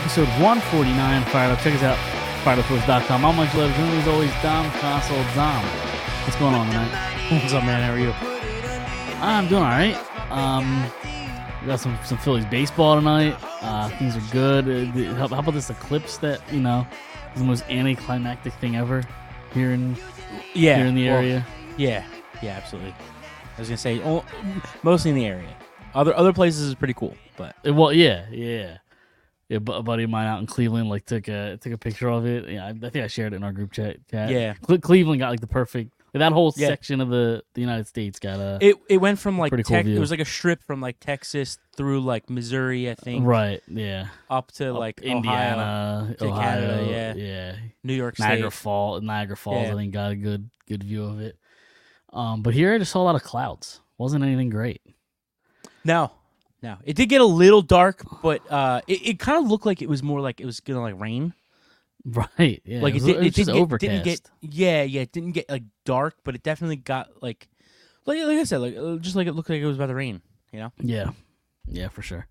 episode 149 Fired Up. Check us out, firedupsports.com. I'm Mike Levis, and as always, Dom Console Dom. What's going on tonight? What's up, man? How are you? I'm doing all right. We got some Phillies baseball tonight. Things are good. How about this eclipse that, is the most anticlimactic thing ever here in the area? Yeah, absolutely. I was gonna say mostly in the area. Other places is pretty cool, but Yeah. A buddy of mine out in Cleveland took a picture of it. Yeah, I think I shared it in our group chat. Yeah, Cleveland got the perfect. That whole section of the United States got a. It went from pretty cool view. It was like a strip from Texas through Missouri, I think. Right. Yeah. Up to Indiana, Ohio, to Ohio, Canada, yeah. New York Niagara State. Niagara Falls. Yeah. I think got a good view of it. But here I just saw a lot of clouds. Wasn't anything great. No. It did get a little dark, but it kind of looked like it was more like it was gonna rain. Right. Yeah. It was just overcast. It didn't get dark, but it definitely got like I said, just like it looked like it was about to rain. Yeah, for sure.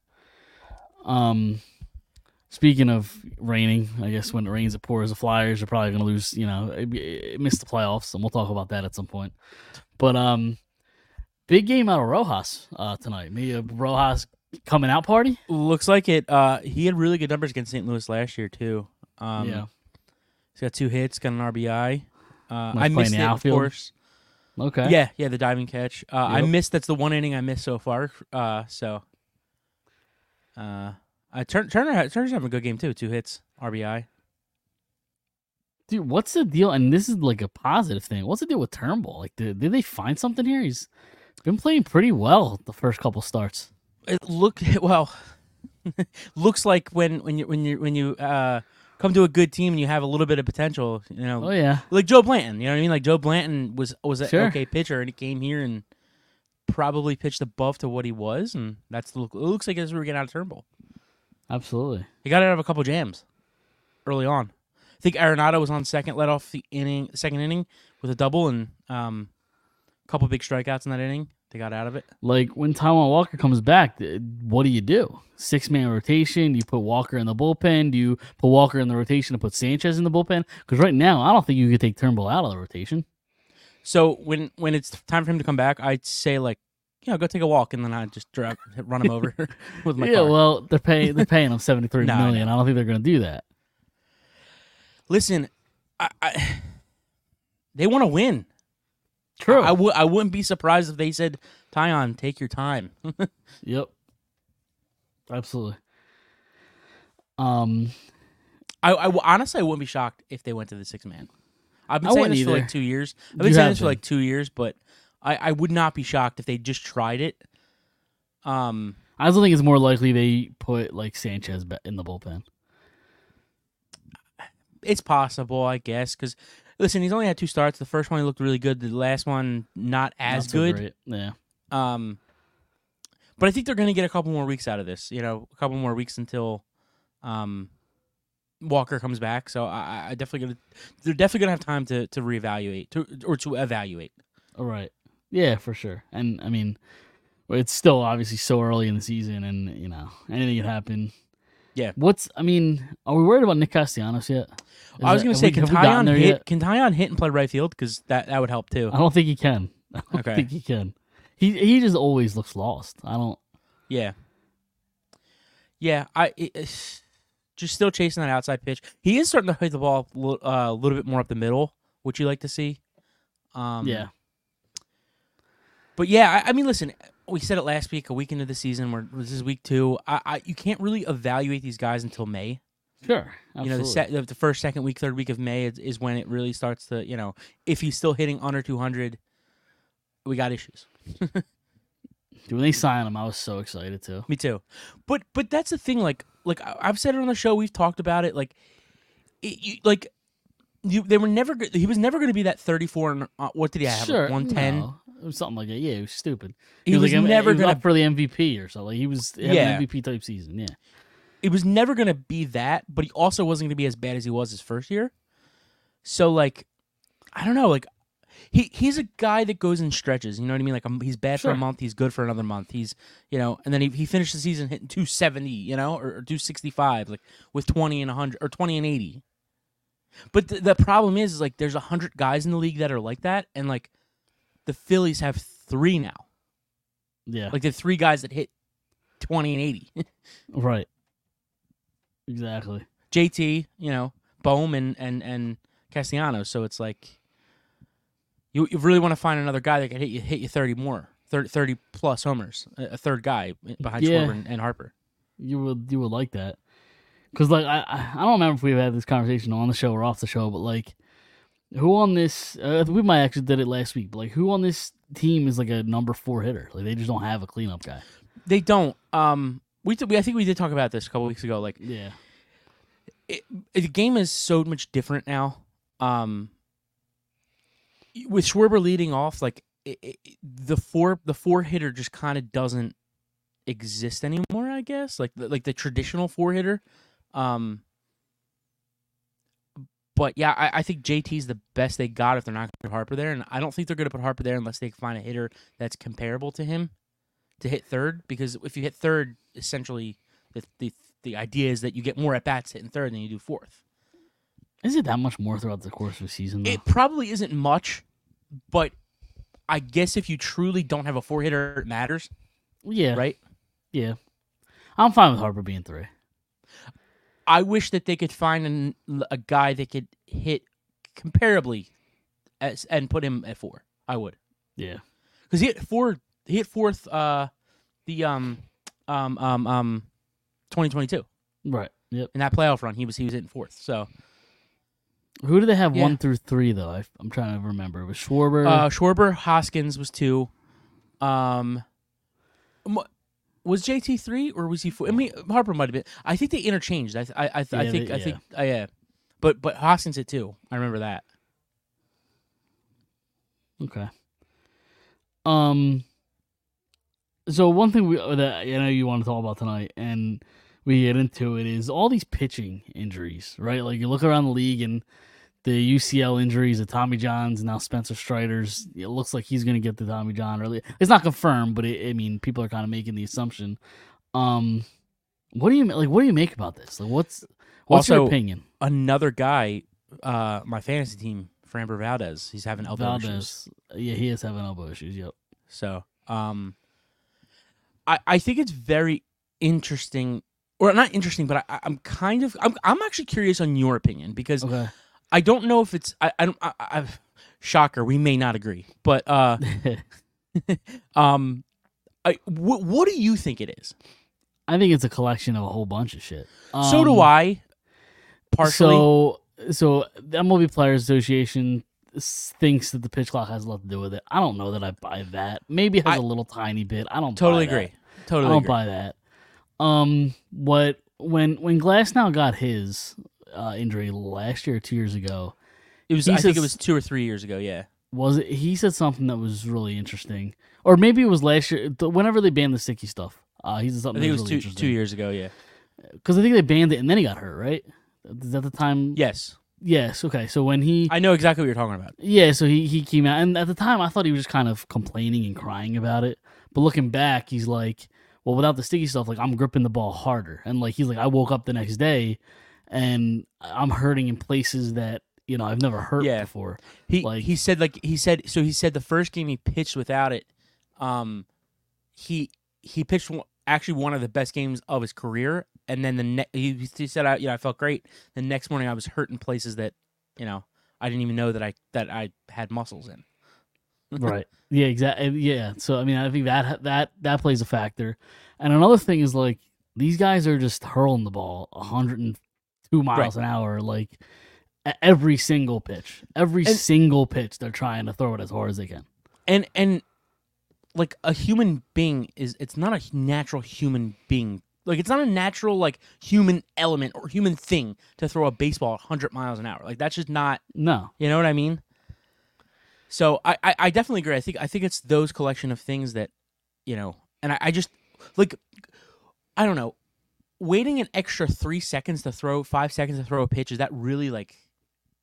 Speaking of raining, I guess when it rains, it pours. The Flyers are probably going to lose. Miss the playoffs, and we'll talk about that at some point. But big game out of Rojas tonight. Maybe a Rojas coming out party. Looks like it. He had really good numbers against St. Louis last year too. Yeah, he's got 2 hits, got an RBI. I missed it, outfield? Of course. Okay. Yeah, the diving catch. I missed. That's the one inning I missed so far. Turner's having a good game too. 2 hits, RBI. Dude, what's the deal? And this is a positive thing. What's the deal with Turnbull? Did they find something here? He's been playing pretty well the first couple starts. It looks like when you come to a good team and you have a little bit of potential, Oh yeah, like Joe Blanton. You know what I mean? Like Joe Blanton was an Sure. okay pitcher, and he came here and probably pitched above to what he was, and it looks like that's what we're getting out of Turnbull. absolutely. He got out of a couple jams early on. I think Arenado was on second, led off the second inning with a double and a couple big strikeouts in that inning. They got out of it. When Taijuan Walker comes back, what do you do? 6-man rotation? Do you put Walker in the bullpen? Do you put Walker in the rotation and put Sanchez in the bullpen? Because right now, I don't think you could take Turnbull out of the rotation. So when it's time for him to come back, I'd say go take a walk, and then I just run him over with my car. Well, they're paying him $73 million. I don't think they're going to do that. Listen, they want to win. True. I wouldn't be surprised if they said, Tyon, take your time. Yep. Absolutely. Honestly, I wouldn't be shocked if they went to the 6-man. I've been saying this for 2 years. I've been saying this for 2 years, but I would not be shocked if they just tried it. I also think it's more likely they put Sanchez in the bullpen. It's possible, I guess, because listen, he's only had 2 starts. The first one he looked really good. The last one not as good. Great. Yeah. But I think they're going to get a couple more weeks out of this. A couple more weeks until Walker comes back. So they're definitely gonna have time to reevaluate to evaluate. All right. Yeah, for sure. And I mean, it's still obviously so early in the season, and anything can happen. Yeah. Are we worried about Nick Castellanos yet? I was going to say, can Tyon hit and play right field? Because that would help too. I don't think he can. I don't Okay. think he can. He just always looks lost. I don't. Yeah. Yeah. Just still chasing that outside pitch. He is starting to hit the ball a little bit more up the middle, which you like to see. Yeah. But yeah, I mean, listen. We said it last week, a week into the season. This is week 2. You can't really evaluate these guys until May. Sure. Absolutely. The first, second week, third week of May is when it really starts to, if he's still hitting under 200, we got issues. Dude, when they signed him, I was so excited too. Me too. But that's the thing. I've said it on the show. We've talked about it. They were never. He was never going to be that 34. And what did he have? Sure. 110. No. It was something like that. Yeah, it was stupid. He was never going up for the MVP or something. He was having an MVP type season. Yeah. It was never going to be that, but he also wasn't going to be as bad as he was his first year. So, I don't know. he's a guy that goes in stretches. You know what I mean? Like he's bad for Sure. a month, he's good for another month. He's and then he finished the season hitting 270, or 265, like with 20 and 100 or 20 and 80. But the problem is like there's 100 guys in the league that are like that, and like the Phillies have 3 now. Yeah. Like the 3 guys that hit 20 and 80. Right. Exactly. JT, Bohm and Castellanos. So it's like you really want to find another guy that can hit you 30 more, 30 plus homers, a third guy behind Schwarber and Harper. You would like that, because like I don't remember if we've had this conversation on the show or off the show, but like who on this we might actually did it last week, but like who on this team is like a number 4 hitter? Like they just don't have a cleanup guy. They don't. I think we did talk about this a couple weeks ago. Like Yeah. The game is so much different now. With Schwarber leading off, like the four hitter just kind of doesn't exist anymore. I guess like the traditional 4 hitter. But yeah, I think JT's the best they got if they're not going to put Harper there, and I don't think they're going to put Harper there unless they find a hitter that's comparable to him to hit third. Because if you hit third, essentially the idea is that you get more at bats hitting third than you do fourth. Is it that much more throughout the course of the season, though? It probably isn't much, but I guess if you truly don't have a 4 hitter, it matters. Yeah. Right? Yeah. I'm fine with Harper being 3. I wish that they could find a guy that could hit comparably and put him at 4. I would. Yeah. Because he hit fourth the 2022. Right. Yep. In that playoff run, he was hitting 4th. So who do they have Yeah. 1 through 3 though? I'm trying to remember. It was Schwarber. Schwarber, Hoskins was 2. Was JT 3 or was he 4? I mean, Harper might have been. I think they interchanged. I think. But Hoskins hit 2. I remember that. Okay. So one thing that I know you want to talk about tonight, and we get into it, is all these pitching injuries, right? Like you look around the league and the UCL injuries of Tommy John's and now Spencer Strider's. It looks like he's going to get the Tommy John early. It's not confirmed, but I mean, people are kind of making the assumption. What do you make about this? Like, what's Also, your opinion? Another guy, my fantasy team, Framber Valdez, he's having elbow issues. Yeah, he is having elbow issues. Yep. So, I think it's very interesting, or not interesting, but I'm actually curious on your opinion because Okay. I don't know if it's shocker. We may not agree, but what do you think it is? I think it's a collection of a whole bunch of shit. So do I. Partially. So the MLB Players Association thinks that the pitch clock has a lot to do with it. I don't know that I buy that. Maybe it has a little tiny bit. I don't totally buy agree. That. Totally, I don't agree. buy that. When Glasnow got his injury last year or 2 years ago, I think it was 2 or 3 years ago. Yeah. Was it? He said something that was really interesting, or maybe it was last year. Whenever they banned the sticky stuff, he said something. I think that was it really was interesting. 2 years ago. Yeah. Because I think they banned it and then he got hurt, right? Is that the time? Yes. Yes. Okay. So when he, I know exactly what you're talking about. yeah, so he came out, and at the time I thought he was just kind of complaining and crying about it. But looking back, he's like, well, without the sticky stuff, like I'm gripping the ball harder, and like he's like, I woke up the next day, and I'm hurting in places that I've never hurt before. He said the first game he pitched without it, he pitched actually one of the best games of his career, and then he said I felt great. The next morning I was hurt in places that I didn't even know that I had muscles in. Right. Yeah. Exactly. Yeah. So I mean, I think that plays a factor, and another thing is like these guys are just hurling the ball 102 miles an hour, like every single pitch, single pitch they're trying to throw it as hard as they can. And like a human being it's not a natural human being. Like it's not a natural like human element or human thing to throw a baseball 100 miles an hour. Like that's just not. No. You know what I mean? So I definitely agree. I think it's those collection of things that, and I just like, I don't know, waiting an extra 3 seconds to throw, 5 seconds to throw a pitch, is that really like,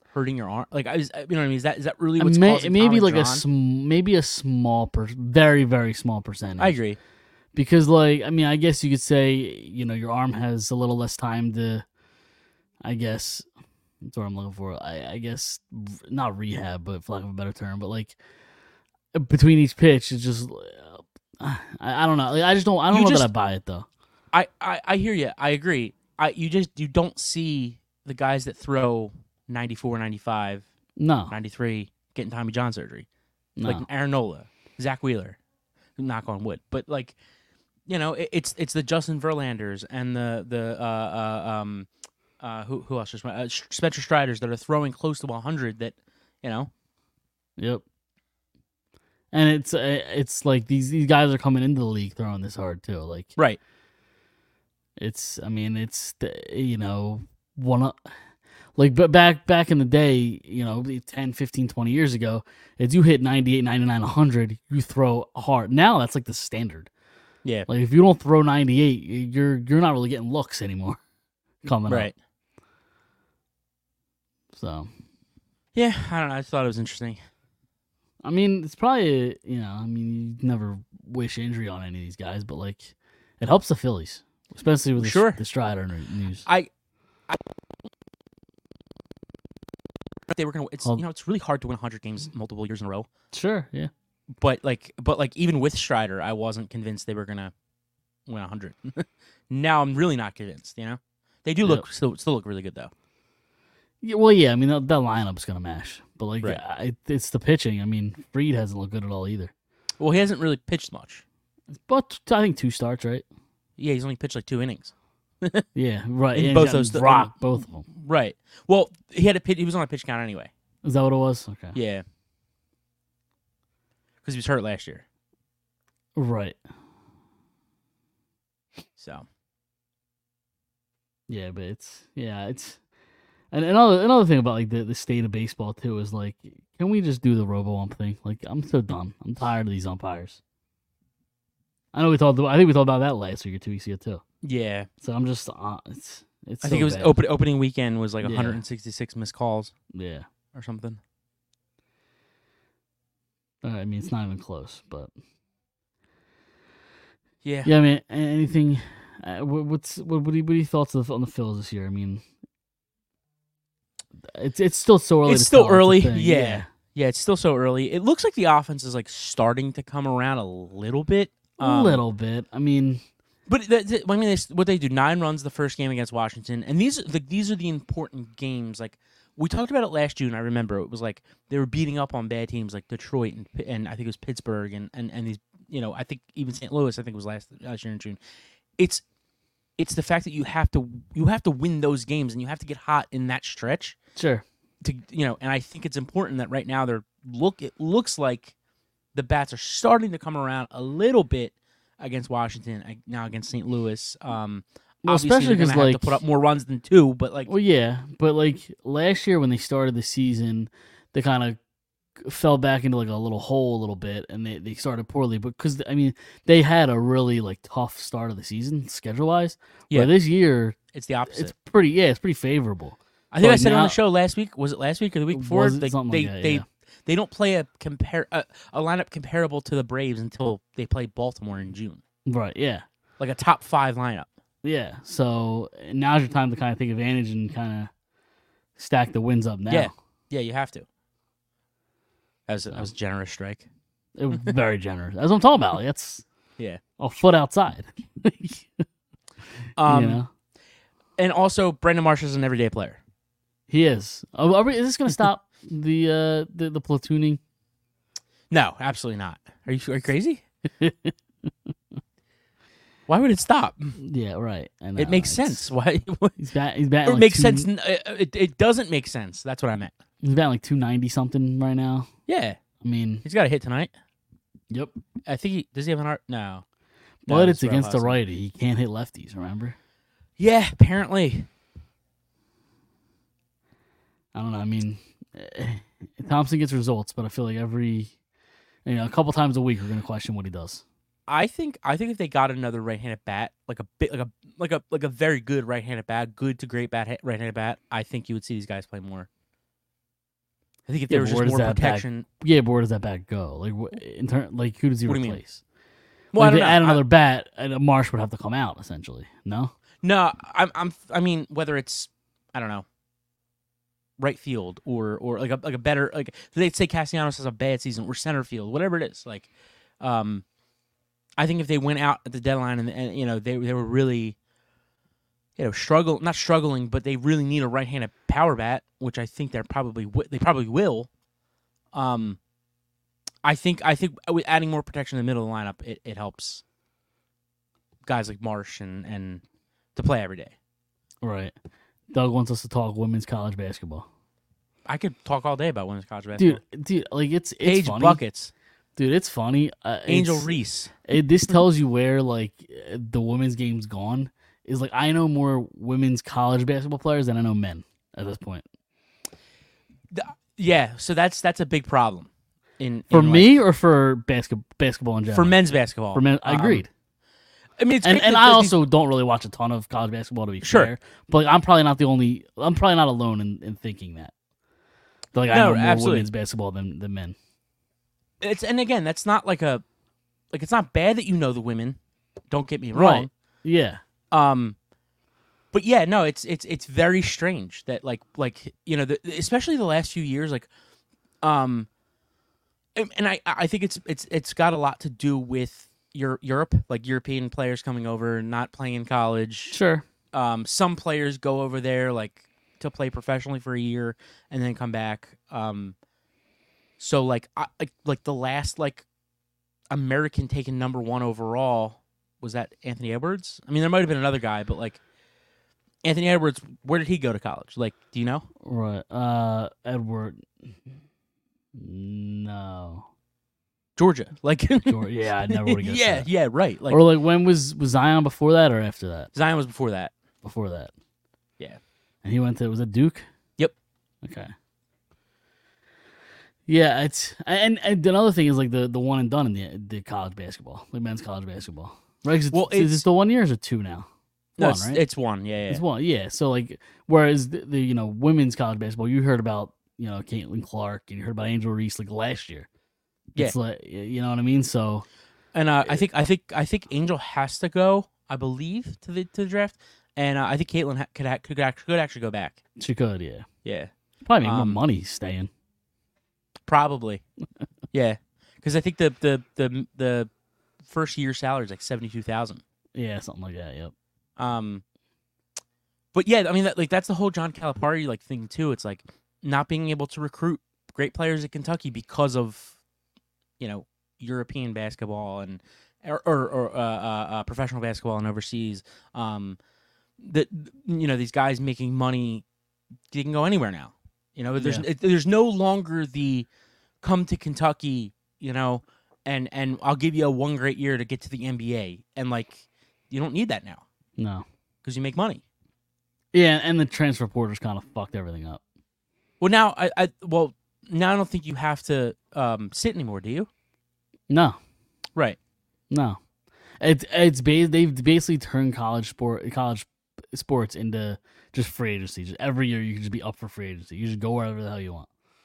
hurting your arm? Like, you know what I mean? Is that really what's causing maybe Tommy like John? maybe a small very very small percentage. I agree. Because like I mean I guess you could say your arm has a little less time to, I guess that's what I'm looking for. I guess not rehab, but for lack of a better term, but like between each pitch, it's just I don't know. Like, I don't know that I buy it though. I hear you. I agree. You don't see the guys that throw 94, 95, No, 93 getting Tommy John surgery. no. Like Aaron Nola, Zach Wheeler, knock on wood. But like, it's the Justin Verlanders and who else? Spencer Striders that are throwing close to 100 that, Yep. And it's like these guys are coming into the league throwing this hard too. Like right. it's one of, like, but back in the day, 10, 15, 20 years ago, if you hit 98, 99, 100, you throw hard. Now that's like the standard. Yeah. Like if you don't throw 98, you're not really getting looks anymore coming right. up. So yeah, I don't know. I thought it was interesting. I mean, it's probably you never wish injury on any of these guys, but like it helps the Phillies, especially with the Strider news. They were gonna. It's really hard to win 100 games multiple years in a row. Sure, yeah. But even with Strider, I wasn't convinced they were gonna win 100. Now I'm really not convinced. They do still look really good though. Yeah, well, yeah. I mean, that lineup's gonna mash, but like, Right. it's the pitching. I mean, Fried hasn't looked good at all either. Well, he hasn't really pitched much. But I think 2 starts, right? Yeah, he's only pitched like 2 innings. Yeah, right. In and both those, rock both of them. Right. Well, he was on a pitch count anyway. Is that what it was? Okay. Yeah. Because he was hurt last year. Right. So. Yeah, but it's and another thing about like the state of baseball too is like, can we just do the robo-ump thing? Like, I'm so done. I'm tired of these umpires. I think we talked about that last week or 2 weeks ago too. Yeah. So I'm just it's. I think it was bad. opening weekend was like 166 missed calls. Yeah. Or something. I mean, it's not even close, but yeah. Yeah, I mean, anything. What are your thoughts on the Phils this year? I mean, it's still so early. It's still early. Yeah. Yeah, it's still so early. It looks like the offense is like starting to come around a little bit. A little bit. I mean, but what they do, 9 runs the first game against Washington, and these are the important games. Like we talked about it last June. I remember it was like they were beating up on bad teams like Detroit and I think it was Pittsburgh and these. I think even St. Louis. I think it was last year in June. It's the fact that you have to win those games and you have to get hot in that stretch. Sure. And I think it's important that right now it looks like the bats are starting to come around a little bit against Washington, now against St. Louis. Well, obviously especially they're because gonna have to put up more runs than 2, but like, well, yeah, but like last year when they started the season, they kind of fell back into like a little hole a little bit, and they started poorly. But because I mean, they had a really like tough start of the season schedule wise. Yeah, this year it's the opposite. It's pretty favorable. I think I said it on the show last week. Was it last week or the week before? They don't play a lineup comparable to the Braves until they play Baltimore in June. Right. Yeah. Like a top 5 lineup. Yeah. So now's your time to kind of take advantage and kind of stack the wins up now. Yeah. Yeah, you have to. That was a generous strike. It was very generous. That's what I'm talking about. That's a foot outside. And also Brendan Marsh is an everyday player. He is. Is this going to stop the platooning? No, absolutely not. Are you crazy? Why would it stop? Yeah, right. I know. It makes sense. Why? He's batting. It like makes sense. It doesn't make sense. That's what I meant. He's batting like 290 something right now. Yeah. I mean, he's got a hit tonight. Yep. I think does he have an art? No. But it's against the righty. He can't hit lefties. Remember? Yeah, apparently. I don't know. I mean, Thompson gets results, but I feel like a couple times a week we're going to question what he does. I think if they got another right-handed bat, like a very good right-handed bat, good to great bat right-handed bat, I think you would see these guys play more. I think if Yeah, there was but where just does more that protection. Yeah, but where does that bat go? Like, like who does he What do you mean? replace? Well, Like, I don't they know. add another bat, and Marsh would have to come out essentially. No, No, I mean, whether it's, I don't know, right field or like a better, like they'd say Castellanos has a bad season, or center field, whatever it is. Like, I think if they went out at the deadline and you know they were really, you know, not struggling, but they really need a right-handed power bat, which I think they probably will. I think with adding more protection in the middle of the lineup, it helps guys like Marsh and to play every day. right. Doug wants us to talk women's college basketball. I could talk all day about women's college basketball. Dude, like it's Paige funny. Buckets, Dude, it's funny. Angel Reese. This tells you where like the women's game's gone. Is like I know more women's college basketball players than I know men at this point. Yeah, so that's a big problem. For me or for basketball in general? For men's basketball. For men, I agreed. I mean, it's and great that I these- also don't really watch a ton of college basketball to be Sure. fair. But I'm probably not alone in thinking that. Like I know more absolutely. women's basketball than men. and again, that's not it's not bad that you know the women. Don't get me wrong. Right. Yeah. But yeah, no, it's very strange that like you know, especially the last few years, like, and I think it's got a lot to do with Europe, like European players coming over, not playing in college. Sure. Some players go over there like to play professionally for a year and then come back. So like the last like American taken #1 overall, was that Anthony Edwards? I mean, there might have been another guy, but like Anthony Edwards, where did he go to college? Like, do you know? Right. Edward. No. Georgia. Like, Yeah, I never would have guessed yeah, that. yeah, right. Like, Or like when was Zion before that or after that? Zion was before that. Before that. Yeah. And he went to, was it Duke? Yep. Okay. Yeah, it's and another thing is like the one and done in the college basketball, like men's college basketball. Right? Well, is it the 1 year or is it 2 now? No, One, right? it's one. Yeah, yeah. It's one. Yeah. So like, whereas the you know women's college basketball, you heard about Caitlin Clark and you heard about Angel Reese like last year. It's like you know what I mean. So, and I think Angel has to go. I believe to the draft, and I think Caitlin could actually go back. she could. Yeah. Yeah. Probably make more money staying. Probably. Yeah, because I think the first year salary is like $72,000. Yeah, something like that. Yep. But yeah, I mean that's the whole John Calipari like thing too. It's like not being able to recruit great players at Kentucky because of European basketball and or professional basketball and overseas. That these guys making money, they can go anywhere now. There's no longer the come to Kentucky, and I'll give you one great year to get to the NBA, and like you don't need that now. No, because you make money. Yeah, and the transfer portal's kind of fucked everything up. Well, now I don't think you have to sit anymore, do you? No, right. No, they've basically turned college sports into just free agency. Just every year you can just be up for free agency. You just go wherever the hell you want.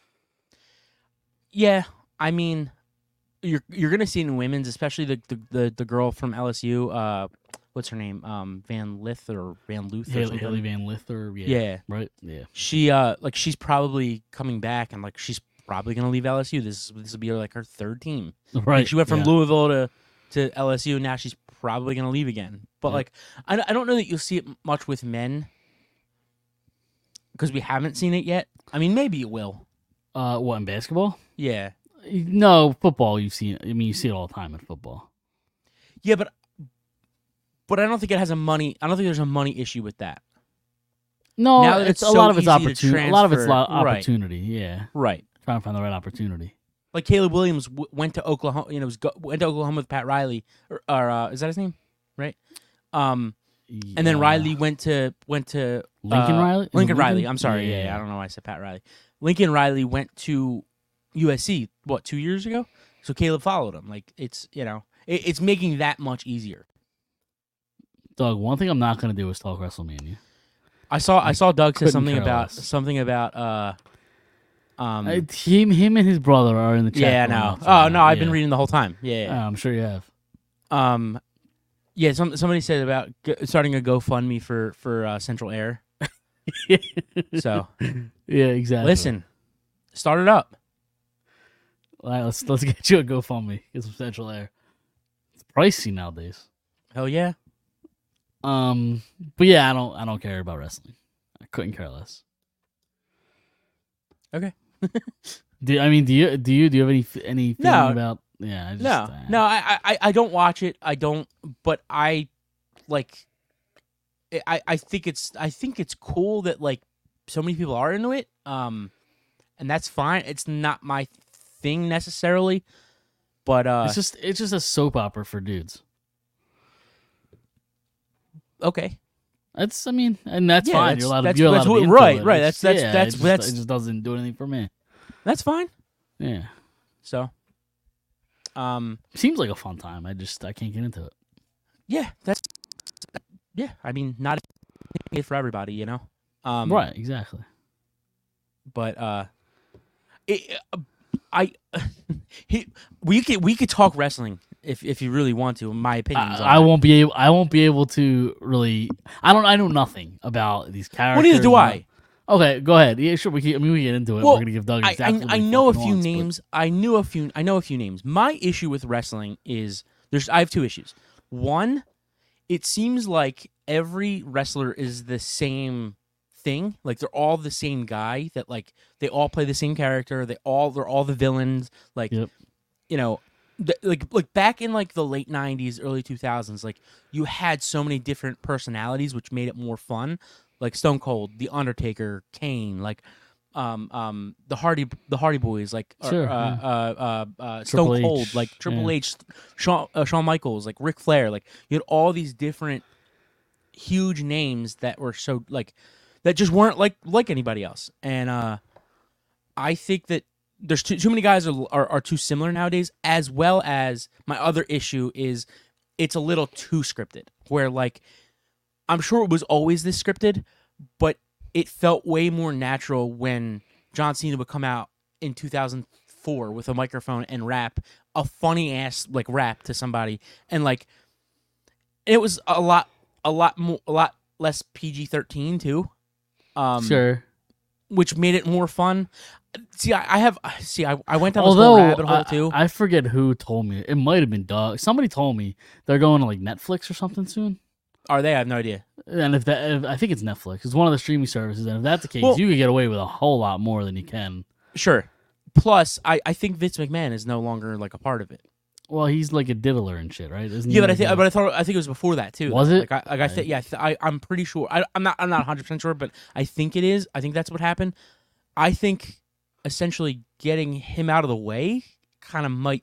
Yeah, I mean, you're gonna see in women's, especially the girl from LSU. What's her name? Van Lith or Van Luth? Haley Van Lith or yeah, right, yeah. She's probably coming back, and like she's probably gonna leave LSU. This will be like her third team. Right, like, she went from Louisville to LSU, and now she's probably gonna leave again. But like, I don't know that you'll see it much with men because we haven't seen it yet. I mean, maybe it will. What, in basketball? Yeah. No, football. You see it all the time in football. Yeah, but I don't think it has a money. I don't think there's a money issue with that. No, now that it's so a lot of it's opportunity. A lot of it's opportunity. Yeah, right. Trying to find the right opportunity. Like Caleb Williams went to Oklahoma. Went to Oklahoma with Pat Riley, or is that his name? Right. And then Riley went to Lincoln Riley. Lincoln Riley. I'm sorry. Yeah, I don't know why I said Pat Riley. Lincoln Riley went to USC. What, 2 years ago? So Caleb followed him. Like it's it's making that much easier. Doug, one thing I'm not going to do is talk WrestleMania. I saw Doug say couldn't care less. something about Him and his brother are in the chat. Yeah, I going know. nuts Oh right no, now. I've been Yeah. reading the whole time. Yeah. I'm sure you have. Yeah. Somebody said about starting a GoFundMe for Central Air. So Yeah, exactly. listen, start it up. All right, let's get you a GoFundMe. Get some Central Air. It's pricey nowadays. Hell yeah. But yeah, I don't care about wrestling. I couldn't care less. Okay. Do you have any feeling No. about? Yeah, I just, No. I don't watch it. I don't. But I like. I think it's cool that like so many people are into it. And that's fine. It's not my thing necessarily, but it's just a soap opera for dudes. okay. And that's fine. that's- You're allowed that's- to be that's into what- right, it. right. It's- That's- yeah, that's- it that's- just doesn't do anything for me. That's fine. Yeah, So, seems like a fun time. I can't get into it. yeah, I mean, not it for everybody, you know. Right, exactly. But we could talk wrestling if you really want to. In my opinions, I won't be able to really. I know nothing about these characters. Well, neither do I. Okay, go ahead. Yeah, sure. We get into it. Well, We're gonna give Doug exactly what I he know a fucking few wants, but- names. I know a few names. My issue with wrestling is I have two issues. One, it seems like every wrestler is the same thing. Like they're all the same guy. That like they all play the same character. They're all the villains. Like Yep. you know, like back in like the late '90s, early 2000s, like you had so many different personalities, which made it more fun. Like Stone Cold, The Undertaker, Kane, like the Hardy Boys, like Sure, Stone Triple Cold, H, like Triple yeah. H, Shawn Michaels, like Ric Flair, like you had all these different huge names that were so like that just weren't like anybody else, and I think that there's too many guys are too similar nowadays. As well as my other issue is it's a little too scripted, where like I'm sure it was always this scripted, but it felt way more natural when John Cena would come out in 2004 with a microphone and rap a funny ass like rap to somebody, and like it was a lot less PG-13 too. Sure. Which made it more fun. See, I went down this Although whole rabbit hole too. I forget who told me. It might have been Doug. Somebody told me they're going to like Netflix or something soon. Are they? I have no idea. And if I think it's Netflix. It's one of the streaming services. And if that's the case, Well- you could get away with a whole lot more than you can. Sure. Plus, I think Vince McMahon is no longer like a part of it. Well, he's like a diddler and shit, right? Isn't he Yeah, but like I think it was before that too. Was though. it? I'm pretty sure. I'm not 100% sure, but I think it is. I think that's what happened. I think essentially getting him out of the way kind of might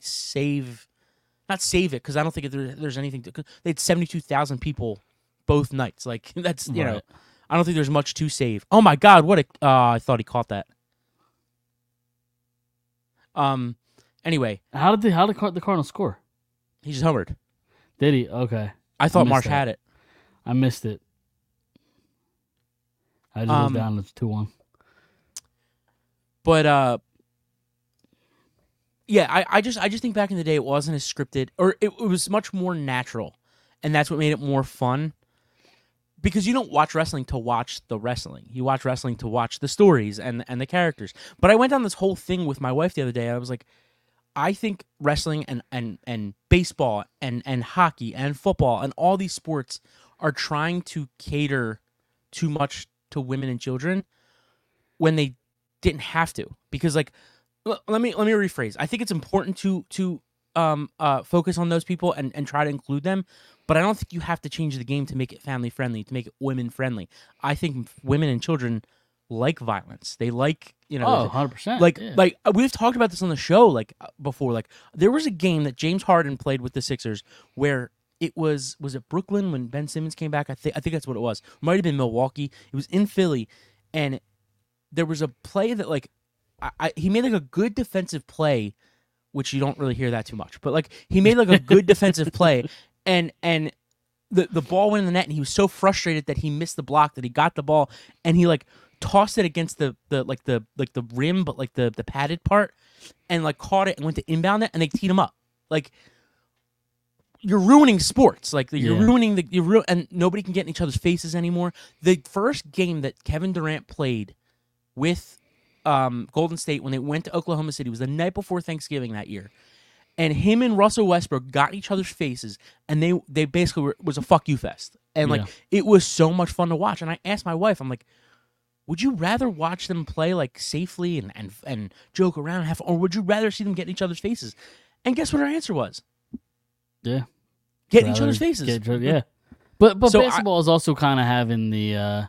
not save it, because I don't think there's anything. They had 72,000 people both nights. Like that's you know, Right. I don't think there's much to save. Oh my God, what a! I thought he caught that. Anyway, How did the Cardinals score? he just homered. Did he? Okay. I thought missed Marsh that. had it. I missed it. I just was down to 2-1. But yeah, I just think back in the day it wasn't as scripted, or it was much more natural, and that's what made it more fun. Because you don't watch wrestling to watch the wrestling. You watch wrestling to watch the stories and the characters. But I went down this whole thing with my wife the other day. I was like, I think wrestling and baseball and hockey and football and all these sports are trying to cater too much to women and children when they didn't have to. Because like, let me rephrase. I think it's important to focus on those people and try to include them. But I don't think you have to change the game to make it family friendly, to make it women friendly. I think women and children like violence. They like, you know, 100%. like yeah. like we've talked about this on the show like before. Like there was a game that James Harden played with the Sixers where it was it Brooklyn when Ben Simmons came back? I think that's what it was. Might have been Milwaukee. It was in Philly, and there was a play that like he made like a good defensive play, which you don't really hear that too much. But like he made like a good defensive play, and the ball went in the net, and he was so frustrated that he missed the block that he got the ball, and he like tossed it against the rim, but like the padded part, and like caught it and went to inbound it, and they teed him up. Like, you're ruining sports. Like, you're ruining and nobody can get in each other's faces anymore. The first game that Kevin Durant played with Golden State when they went to Oklahoma City was the night before Thanksgiving that year. And him and Russell Westbrook got in each other's faces, and they basically was a fuck you fest. And like it was so much fun to watch. And I asked my wife, I'm like, would you rather watch them play like safely and joke around and have fun, or would you rather see them get in each other's faces? And guess what her answer was? Yeah, get in each other's faces. But so basketball is also kind of having the.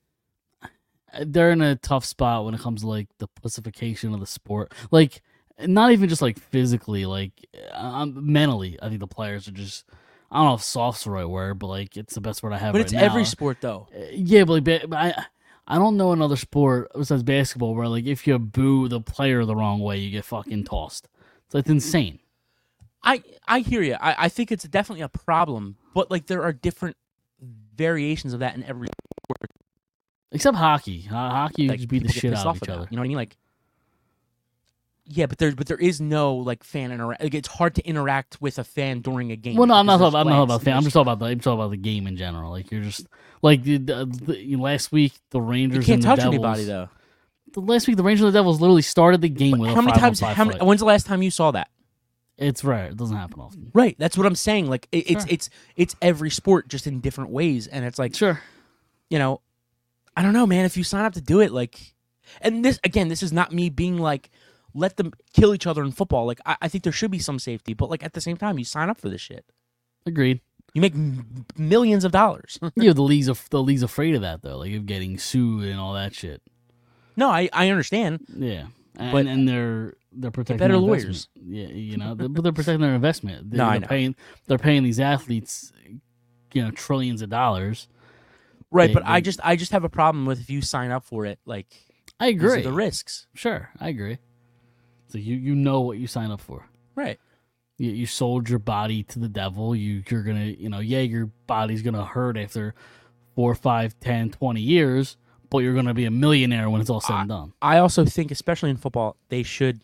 They're in a tough spot when it comes to like the pacification of the sport. Like, not even just like physically, like mentally. I think the players are just. I don't know if soft's the right word, but like it's the best word I have. But it's every sport though. Yeah, but I don't know another sport besides basketball where like if you boo the player the wrong way, you get fucking tossed. So it's insane. I hear you. I think it's definitely a problem, but like there are different variations of that in every sport. Except hockey. Hockey, you just beat the shit out of each other. You know what I mean? Like, yeah, but there is no like fan interact. Like, it's hard to interact with a fan during a game. Well, no, I'm not talking about fan. I'm just talking about the game in general. Like, you're just like last week the Rangers. You can't touch Devils, anybody though. Last week the Rangers and the Devils literally started the game with how many times? When's the last time you saw that? It's rare. It doesn't happen often. Right. That's what I'm saying. Like it's every sport just in different ways, and it's like sure. You know, I don't know, man. If you sign up to do it, like, and this is not me being like, let them kill each other in football. Like, I think there should be some safety, but like at the same time, you sign up for this shit. Agreed. You make millions of dollars. Yeah, the league's afraid of that though, like of getting sued and all that shit. No, I understand. Yeah, and they're protecting better their lawyers. Yeah, you know, but they're protecting their investment. They're paying these athletes, you know, trillions of dollars. Right, but I just have a problem with if you sign up for it. Like, I agree. These are the risks. Sure, I agree. So you know what you sign up for. Right. You sold your body to the devil. You're gonna, you know, your body's gonna hurt after 4, 5, 10, 20 years, but you're gonna be a millionaire when it's all said and done. I also think, especially in football, they should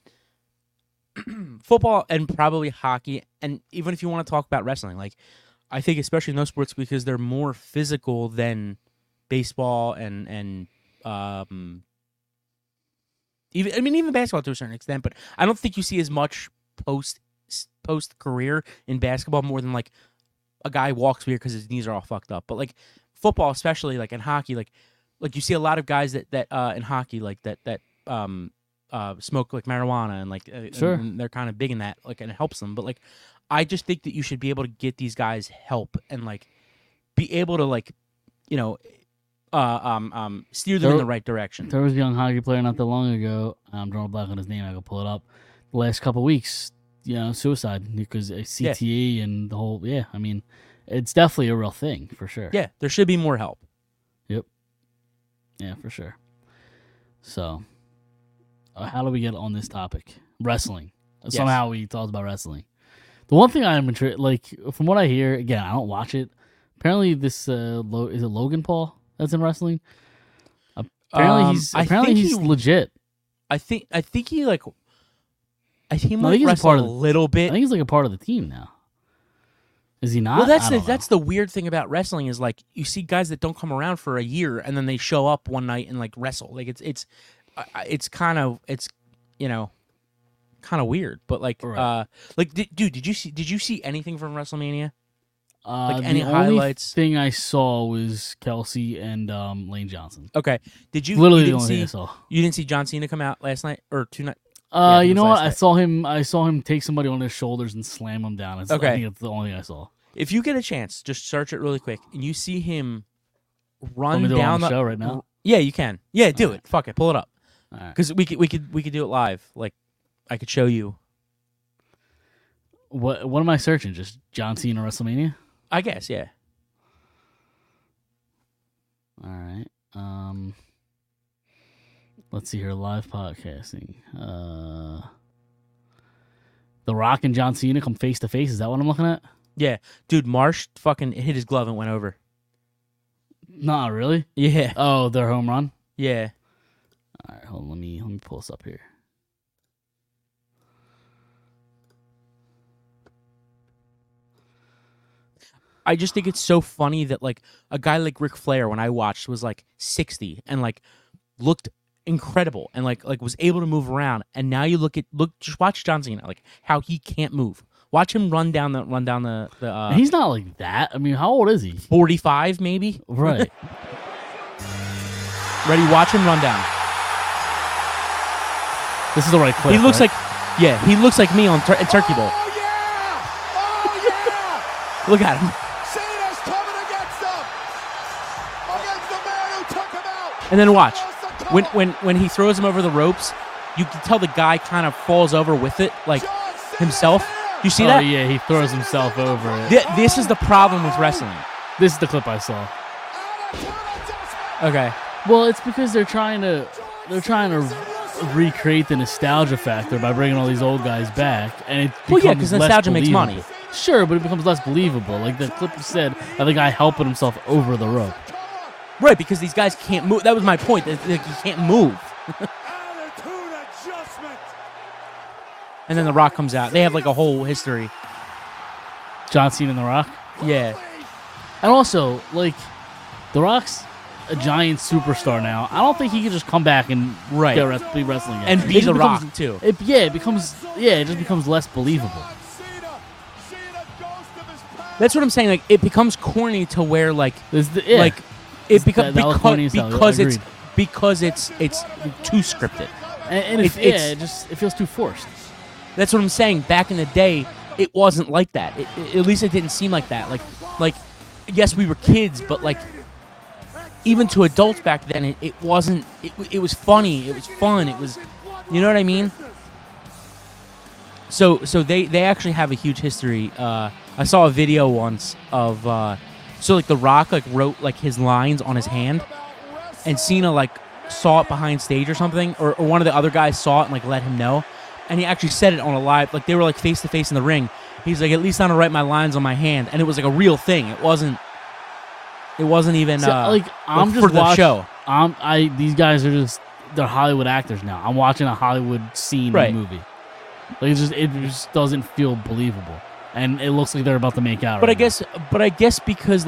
football and probably hockey, and even if you want to talk about wrestling, like, I think especially in those sports because they're more physical than baseball and even basketball to a certain extent, but I don't think you see as much post career in basketball more than like a guy walks weird because his knees are all fucked up. But like football, especially like in hockey, like you see a lot of guys that in hockey like that smoke like marijuana and like sure. And they're kind of big in that, like, and it helps them. But like I just think that you should be able to get these guys help and like be able to like, you know, steer them in the right direction. There was a young hockey player not that long ago. I'm drawing a blank on his name. I can pull it up. The last couple of weeks, you know, suicide because CTE and the whole. Yeah, I mean, it's definitely a real thing for sure. Yeah, there should be more help. Yep. Yeah, for sure. So, how do we get on this topic? Wrestling. Yes. Somehow we talked about wrestling. The one thing I'm intrigued, like from what I hear, again, I don't watch it. Apparently, this is it Logan Paul that's in wrestling? Apparently, he's legit. I think he like. He might wrestle a little bit. I think he's like a part of the team now. Is he not? Well, that's the weird thing about wrestling is like you see guys that don't come around for a year and then they show up one night and like wrestle. Like it's kind of you know, kind of weird. But like right. Did you see anything from WrestleMania? Like any highlights? The only thing I saw was Kelsey and Lane Johnson. Okay. Did you literally the only thing I saw? You didn't see John Cena come out last night or 2 nights? You know what? I saw him take somebody on his shoulders and slam him down. Okay. I think that's the only thing I saw. If you get a chance, just search it really quick, and you see him run down down the show right now. Yeah, you can. Yeah, do it. Fuck it, pull it up. Because we could do it live. Like, I could show you. What am I searching? Just John Cena WrestleMania? I guess, yeah. All right. Let's see here. Live podcasting. The Rock and John Cena come face to face. Is that what I'm looking at? Yeah, dude. Marsh fucking hit his glove and went over. Nah, really? Yeah. Oh, their home run. Yeah. All right, hold on. Let me pull this up here. I just think it's so funny that like a guy like Ric Flair, when I watched, was like 60 and like looked incredible and like was able to move around. And now you just watch John Cena, like how he can't move. Watch him run down the And he's not like that. I mean, how old is he? 45 maybe. Right. Ready? Watch him run down. This is the right clip. He looks right? he looks like me on Turkey Bowl. Oh, yeah! Oh, yeah! Look at him. Cena's coming against him! Against the man who took him out! And then watch. When he throws him over the ropes, you can tell the guy kind of falls over with it, like himself. You see that? Oh yeah, he throws himself over it. This is the problem with wrestling. This is the clip I saw. Okay. Well, it's because they're trying to recreate the nostalgia factor by bringing all these old guys back, and it becomes because less nostalgia makes money. believable. Sure, but it becomes less believable. Like the clip said, the guy helping himself over the rope. Right, because these guys can't move. That was my point. That you can't move. And then The Rock comes out. They have like a whole history. John Cena and The Rock. Yeah. And also, like, The Rock's a giant superstar now. I don't think he could just come back and be wrestling again. And be The Rock, too. It just becomes less believable. That's what I'm saying. Like, it becomes corny to where, like, That was corny as hell. because it's too scripted. And it feels too forced. That's what I'm saying. Back in the day, it wasn't like that. At least it didn't seem like that. Like, yes, we were kids, but like, even to adults back then, it wasn't. It was funny. It was fun. It was, you know what I mean? So they actually have a huge history. I saw a video once of so like The Rock like wrote like his lines on his hand, and Cena like saw it behind stage or something, or one of the other guys saw it and like let him know. And he actually said it on a live, like they were like face to face in the ring. He's like, at least I'm gonna write my lines on my hand, and it was like a real thing. It wasn't even I'm just for the show. These guys are they're Hollywood actors now. I'm watching a Hollywood scene in a movie. Like it just doesn't feel believable, and it looks like they're about to make out. But I guess because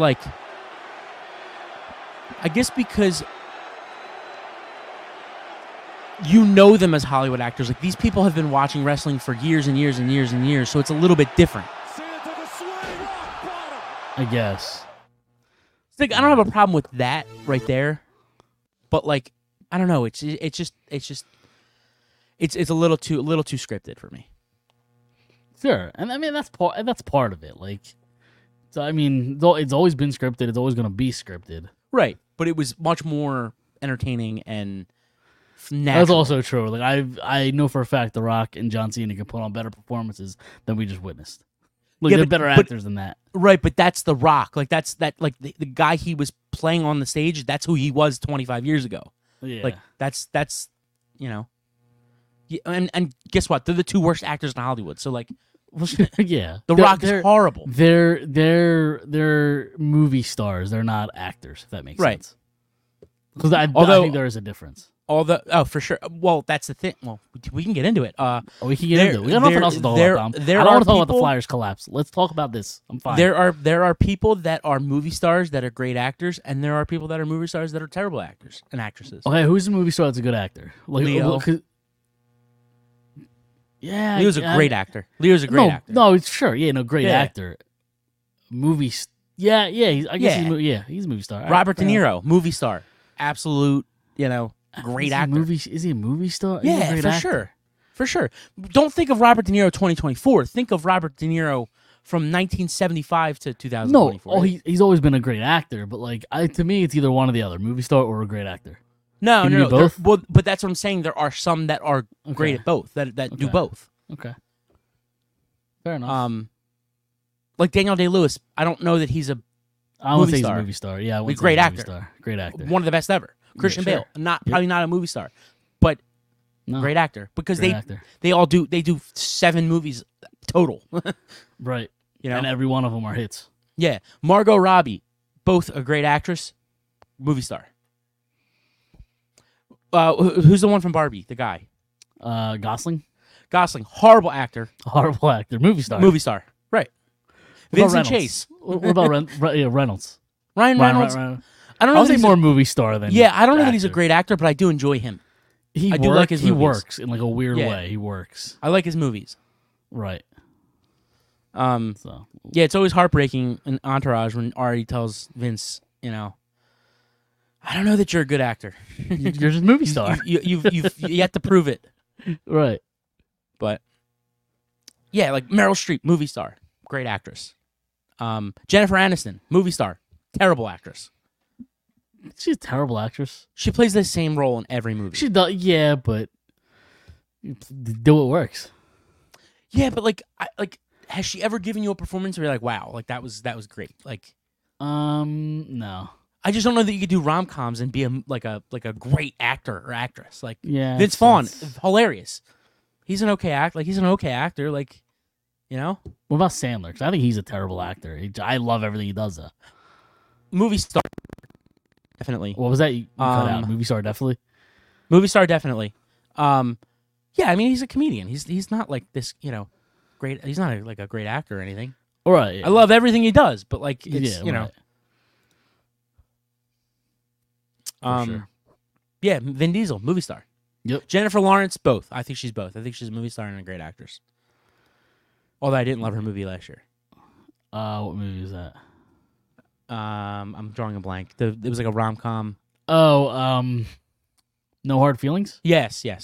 you know them as Hollywood actors. Like, these people have been watching wrestling for years and years and years and years, so it's a little bit different. I guess. It's like, I don't have a problem with that right there, but like, I don't know. It's a little too scripted for me. Sure, and I mean that's part of it. Like, so I mean, it's always been scripted. It's always going to be scripted. Right, but it was much more entertaining and natural. That's also true. Like I know for a fact The Rock and John Cena can put on better performances than we just witnessed. Like, they're better actors than that. Right, but that's The Rock. Like like the guy he was playing on the stage, that's who he was 25 years ago. Yeah. Like that's you know. Yeah, and guess what? They're the two worst actors in Hollywood. So like yeah. The Rock is horrible. They're movie stars. They're not actors, if that makes sense. Because I think there is a difference. For sure. Well, that's the thing. Well, we can get into it. We can get into it. We got nothing else to talk about. I don't want to talk about the Flyers collapse. Let's talk about this. I'm fine. There are people that are movie stars that are great actors, and there are people that are movie stars that are terrible actors and actresses. Okay, who's a movie star that's a good actor? Like, Leo. Yeah, Leo's a great actor. Leo's a great actor. No, it's sure. Yeah, no, great actor. Yeah. He's a movie star. Robert De Niro, movie star, absolute. Great actor. Is he a movie star? Yeah, for sure. Don't think of Robert De Niro 2024. Think of Robert De Niro from 1975 to 2024. No, he's always been a great actor, but like to me, it's either one or the other: movie star or a great actor. No. Both? But that's what I'm saying. There are some that are great at both. That do both. Okay. Fair enough. Like Daniel Day-Lewis. I don't know that he's a movie star. Yeah, great actor. Great actor. One of the best ever. Christian Bale. Probably not a movie star, but great actor because they all do 7 movies total. Right. And every one of them are hits. Yeah. Margot Robbie, both a great actress, movie star. Who's the one from Barbie? The guy. Gosling, Gosling, horrible actor, horrible actor, movie star. movie star. Right. What about Vincent Reynolds? Chase. What about Reynolds? Ryan Reynolds. Ryan. I don't know. I'll that say he's more movie star than I don't know that he's a actor. great actor, but I do enjoy him. He I do like his He movies. works in like a weird Yeah. way. He works I like his movies. right. So Yeah, it's always heartbreaking in Entourage when Ari tells Vince, I don't know that you're a good actor. you're just a movie star, You've yet to prove it. right? But yeah, like Meryl Streep, movie star, great actress. Jennifer Aniston, movie star, terrible actress. She's a terrible actress. She plays the same role in every movie. She does, yeah, but do what works. Yeah, but has she ever given you a performance where you're like, wow, like that was great? Like, No. I just don't know that you could do rom-coms and be a great actor or actress. Like, Yeah, Vince Vaughn, that's- hilarious. He's an okay act. Like, he's an okay actor. Like, What about Sandler? 'Cause I think he's a terrible actor. I love everything he does, though. movie star, definitely. What was that? You cut out. Movie star, definitely. Movie star, definitely. Yeah, I mean, he's a comedian. He's not like this, great. He's not like a great actor or anything. All right. Yeah. I love everything he does, but like, it's right. For sure. Yeah, Vin Diesel, movie star. Yep. Jennifer Lawrence, both. I think she's both. I think she's a movie star and a great actress. Although I didn't love her movie last year. What movie is that? I'm drawing a blank. It was like a rom-com. Oh, No Hard Feelings. Yes. It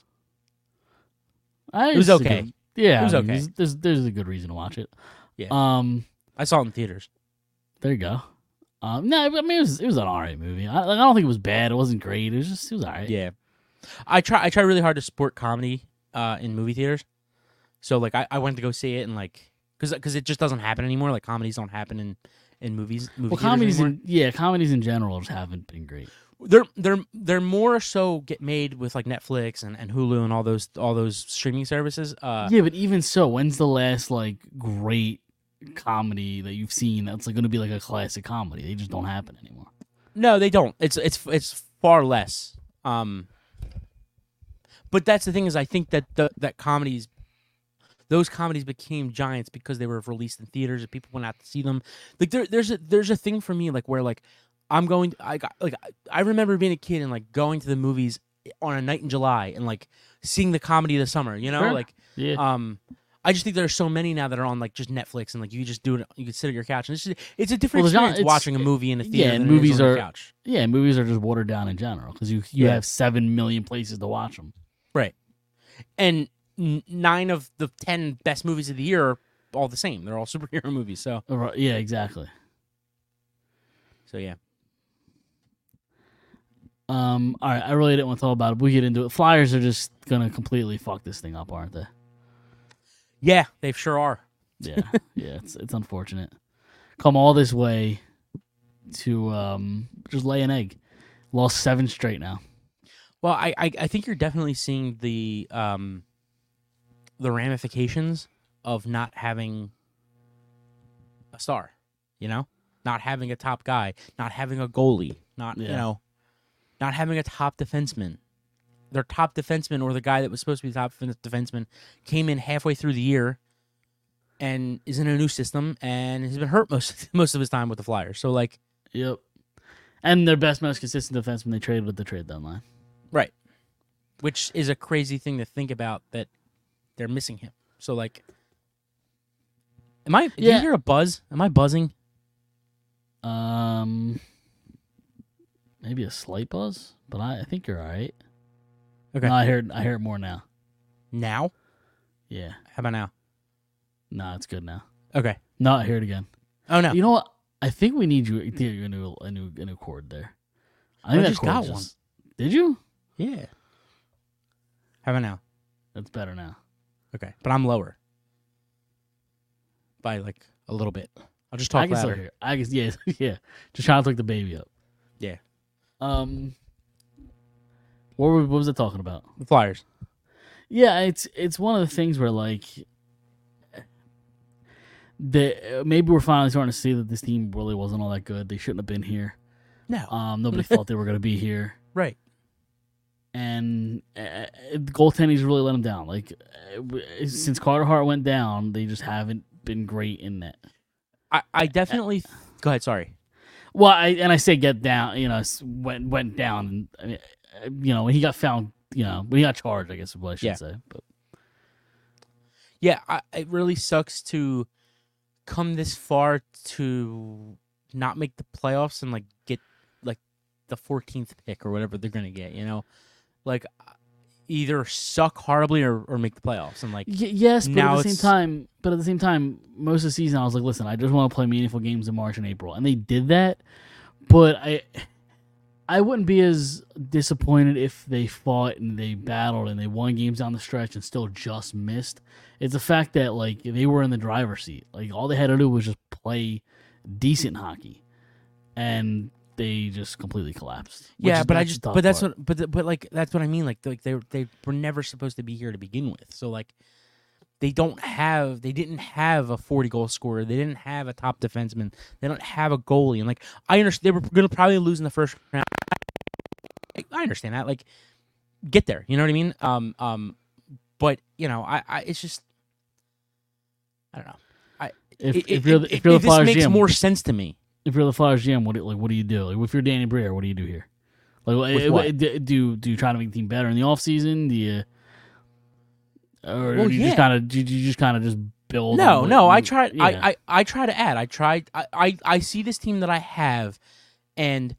was okay. Yeah, It was I mean, okay. There's a good reason to watch it. Yeah. I I saw it in theaters. There you go. No, I mean it was an alright movie. I don't think it was bad. It wasn't great. It was alright. Yeah. I try really hard to support comedy in movie theaters. So like I went to go see it and like because it just doesn't happen anymore. Like comedies don't happen in movies. Well, theaters anymore. comedies in general just haven't been great. They're more so get made with like Netflix and Hulu and all those streaming services. Yeah, but even so, when's the last like great comedy that you've seen that's like going to be like a classic comedy? They just don't happen anymore. No, they don't. It's far less. But that's the thing is I think that those comedies became giants because they were released in theaters and people went out to see them. Like there's a thing for me like where like I remember being a kid and like going to the movies on a night in July and like seeing the comedy of the summer, Sure. like Yeah. I just think there are so many now that are on like just Netflix and like you can just do it. You can sit at your couch and it's a different Well, experience it's- watching a movie in a theater. yeah, and than it is movies on your are- couch. Yeah, movies are just watered down in general because you Yeah. have 7 million places to watch them. Right. And 9 of the 10 best movies of the year are all the same. They're all superhero movies. So Yeah, exactly. yeah. All right, I really didn't want to talk about it. But we get into it. Flyers are just gonna completely fuck this thing up, aren't they? Yeah, they sure are. Yeah, yeah. It's unfortunate. Come all this way to just lay an egg. Lost 7 straight now. Well, I think you're definitely seeing the ramifications of not having a star, not having a top guy, not having a goalie, not having a top defenseman. Their top defenseman or the guy that was supposed to be the top defenseman came in halfway through the year and is in a new system and has been hurt most of his time with the Flyers. So like, Yep. And their best, most consistent defenseman they traded with the trade deadline. right, which is a crazy thing to think about that they're missing him. So like, do you hear a buzz? Am I buzzing? Maybe a slight buzz, but I think you're all right. Okay. No, I hear it more now. Now? Yeah. How about now? No, it's good now. Okay. No, I hear it again. Oh no. You know what? I think we need you to get a new cord there. I think I that just cord got one. Did you? Yeah. How about now? That's better now. Okay. But I'm lower. By like a little bit. I'll just I talk can still louder. hear. I guess yeah. Just trying to take the baby up. Yeah. What was I talking about? The Flyers. Yeah, it's one of the things where like maybe we're finally starting to see that this team really wasn't all that good. They shouldn't have been here. No. Nobody thought they were going to be here. Right. and goaltending's really let them down. Like since Carter Hart went down, they just haven't been great in net. I definitely go ahead. Sorry. Well, I say get down. Went down. I mean, when he got found, when he got charged, I guess is what I should say. But yeah, it really sucks to come this far to not make the playoffs and like get like the 14th pick or whatever they're gonna get. Like either suck horribly or make the playoffs. And like yes, but at the same time, most of the season I was like, listen, I just want to play meaningful games in March and April, and they did that. But I wouldn't be as disappointed if they fought and they battled and they won games down the stretch and still just missed. It's the fact that like they were in the driver's seat. Like all they had to do was just play decent hockey, and they just completely collapsed. Yeah, but that's what I mean. Like they were never supposed to be here to begin with. So like they didn't have a 40-goal scorer. They didn't have a top defenseman. They don't have a goalie. And like I understand they were going to probably lose in the first round. I understand that. Like get there. You know what I mean? But I it's just I don't know. If you're the Flyers this makes GM, more sense to me. If you're the Flyers GM, what do you do? Like if you're Danny Briere, what do you do here? Like do you try to make the team better in the offseason? Do you just kind of just build? No. I try. Yeah. I try to add. I see this team that I have, and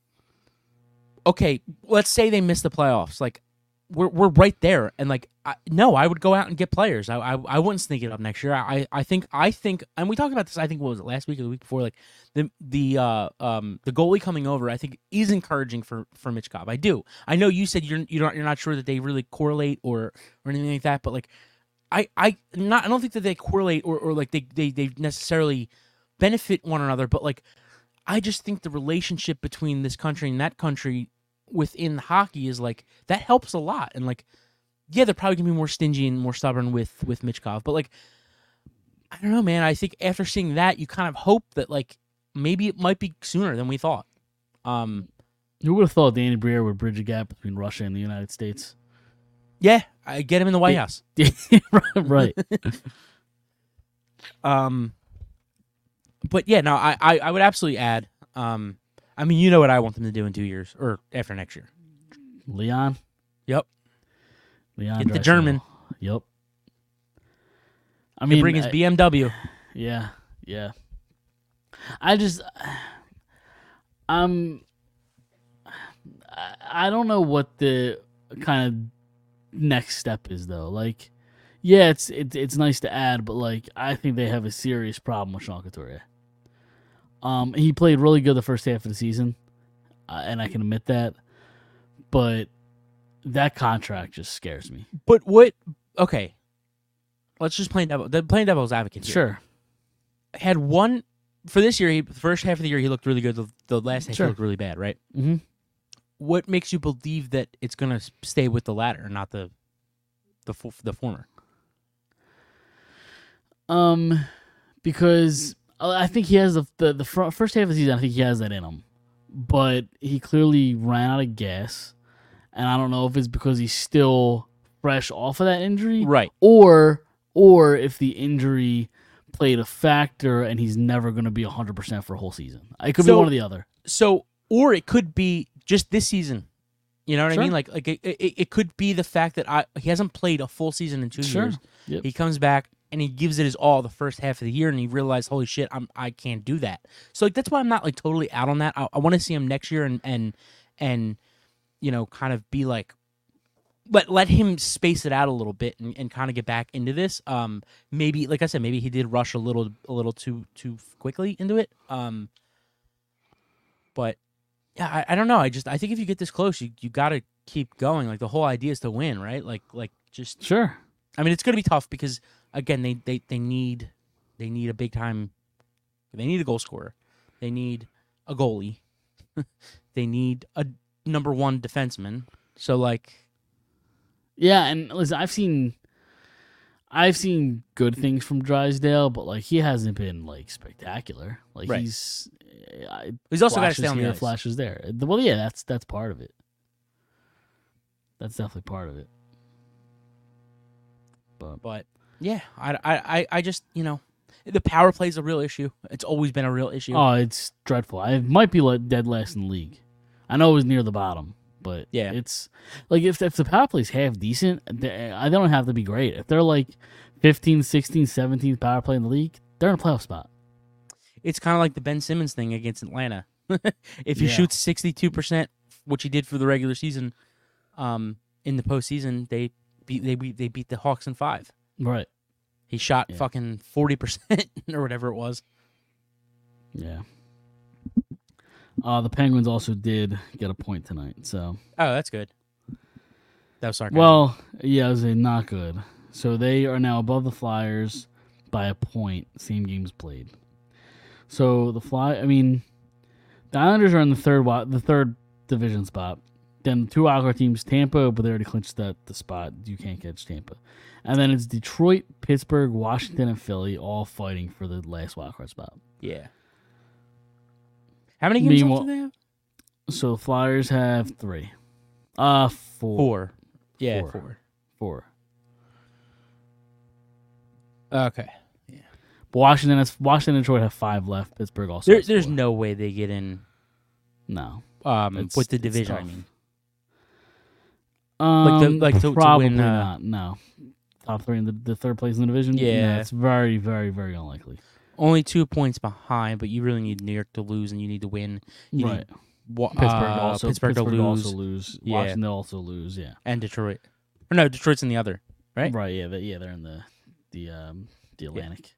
okay, let's say they miss the playoffs. Like we're right there, and like I would go out and get players. I wouldn't sneak it up next year. I think, and we talked about this. I think what was it, last week or the week before? Like the goalie coming over, I think is encouraging for Mitch Cobb. I do. I know you said you're not sure that they really correlate or anything like that, but like I don't think that they correlate or like they necessarily benefit one another. But like I just think the relationship between this country and that country within hockey is like that helps a lot. And like yeah, they're probably gonna be more stingy and more stubborn with Michkov, but like I don't know, man. I think after seeing that, you kind of hope that like maybe it might be sooner than we thought. Who would have thought Danny Briere would bridge a gap between Russia and the United States? Yeah, I get him in the White House. Right. But yeah, no, I would absolutely add. I mean, you know what I want them to do in 2 years or after next year. Leon. Yep. Leon. Get the German. Yep. I mean, bring his BMW. Yeah. I don't know what the kind of next step is though. Like, yeah, it's nice to add, but like I think they have a serious problem with Sean Couturier. He played really good the first half of the season, and I can admit that, but that contract just scares me. But what? Okay, let's just play devil's advocate here. Sure. Had one for this year. The first half of the year he looked really good. The last half he looked really bad, right? Mm-hmm. What makes you believe that it's going to stay with the latter, not the former? Because I think he has the first half of the season. I think he has that in him, but he clearly ran out of gas, and I don't know if it's because he's still fresh off of that injury, right? Or if the injury played a factor and he's never going to be 100% for a whole season. It could be one or the other. So, or it could be just this season. You know what I mean? Like it could be the fact that he hasn't played a full season in 2 years. Yep. He comes back and he gives it his all the first half of the year, and he realized, holy shit, I can't do that. So like that's why I'm not like totally out on that. I want to see him next year and kind of be like, let him space it out a little bit and kind of get back into this. Maybe like I said, maybe he did rush a little too quickly into it. But yeah, I don't know. I think if you get this close, you got to keep going. Like the whole idea is to win, right? Like just sure. I mean, it's going to be tough because again, they need a big time. They need a goal scorer. They need a goalie. They need a number one defenseman. So like, yeah, and listen, I've seen good things from Drysdale, but like he hasn't been like spectacular. Like right. He's also got to stay on the ice. Flashes there. Well, yeah, that's part of it. That's definitely part of it. But yeah, I just the power play is a real issue. It's always been a real issue. Oh, it's dreadful. I might be dead last in the league. I know it was near the bottom, but Yeah. it's like if the power play's half decent, they don't have to be great. If they're like 15, 16, 17th power play in the league, they're in a playoff spot. It's kind of like the Ben Simmons thing against Atlanta. If he Yeah. shoots 62%, which he did for the regular season, in the postseason, they beat the Hawks in 5. Right. He shot Yeah. fucking 40% or whatever it was. Yeah. The Penguins also did get a point tonight, so Oh, that's good. That was sarcasm. well, yeah, I was saying not good. So they are now above the Flyers by a point, same games played. So the Islanders are in the third division spot. Then 2 wildcard teams, Tampa, but they already clinched the spot. You can't catch Tampa. And then it's Detroit, Pittsburgh, Washington, and Philly all fighting for the last wildcard spot. Yeah. How many games Meanwhile- left do they have? So the Flyers have 3. 4. 4. Yeah, 4. 4. Okay. But Washington and Detroit have 5 left. Pittsburgh also has There's 4. no way they get in No. with the It's division, I tough. mean. To probably win, not. No. Top 3 in the third place in the division? Yeah. No, it's very, very, very unlikely. Only 2 points behind, but you really need New York to lose, and you need to win. You Right. need Pittsburgh to lose, also lose. Yeah. Washington also lose, yeah. and Detroit. Or no, Detroit's in the other. Right? Right, yeah, they're in the Atlantic.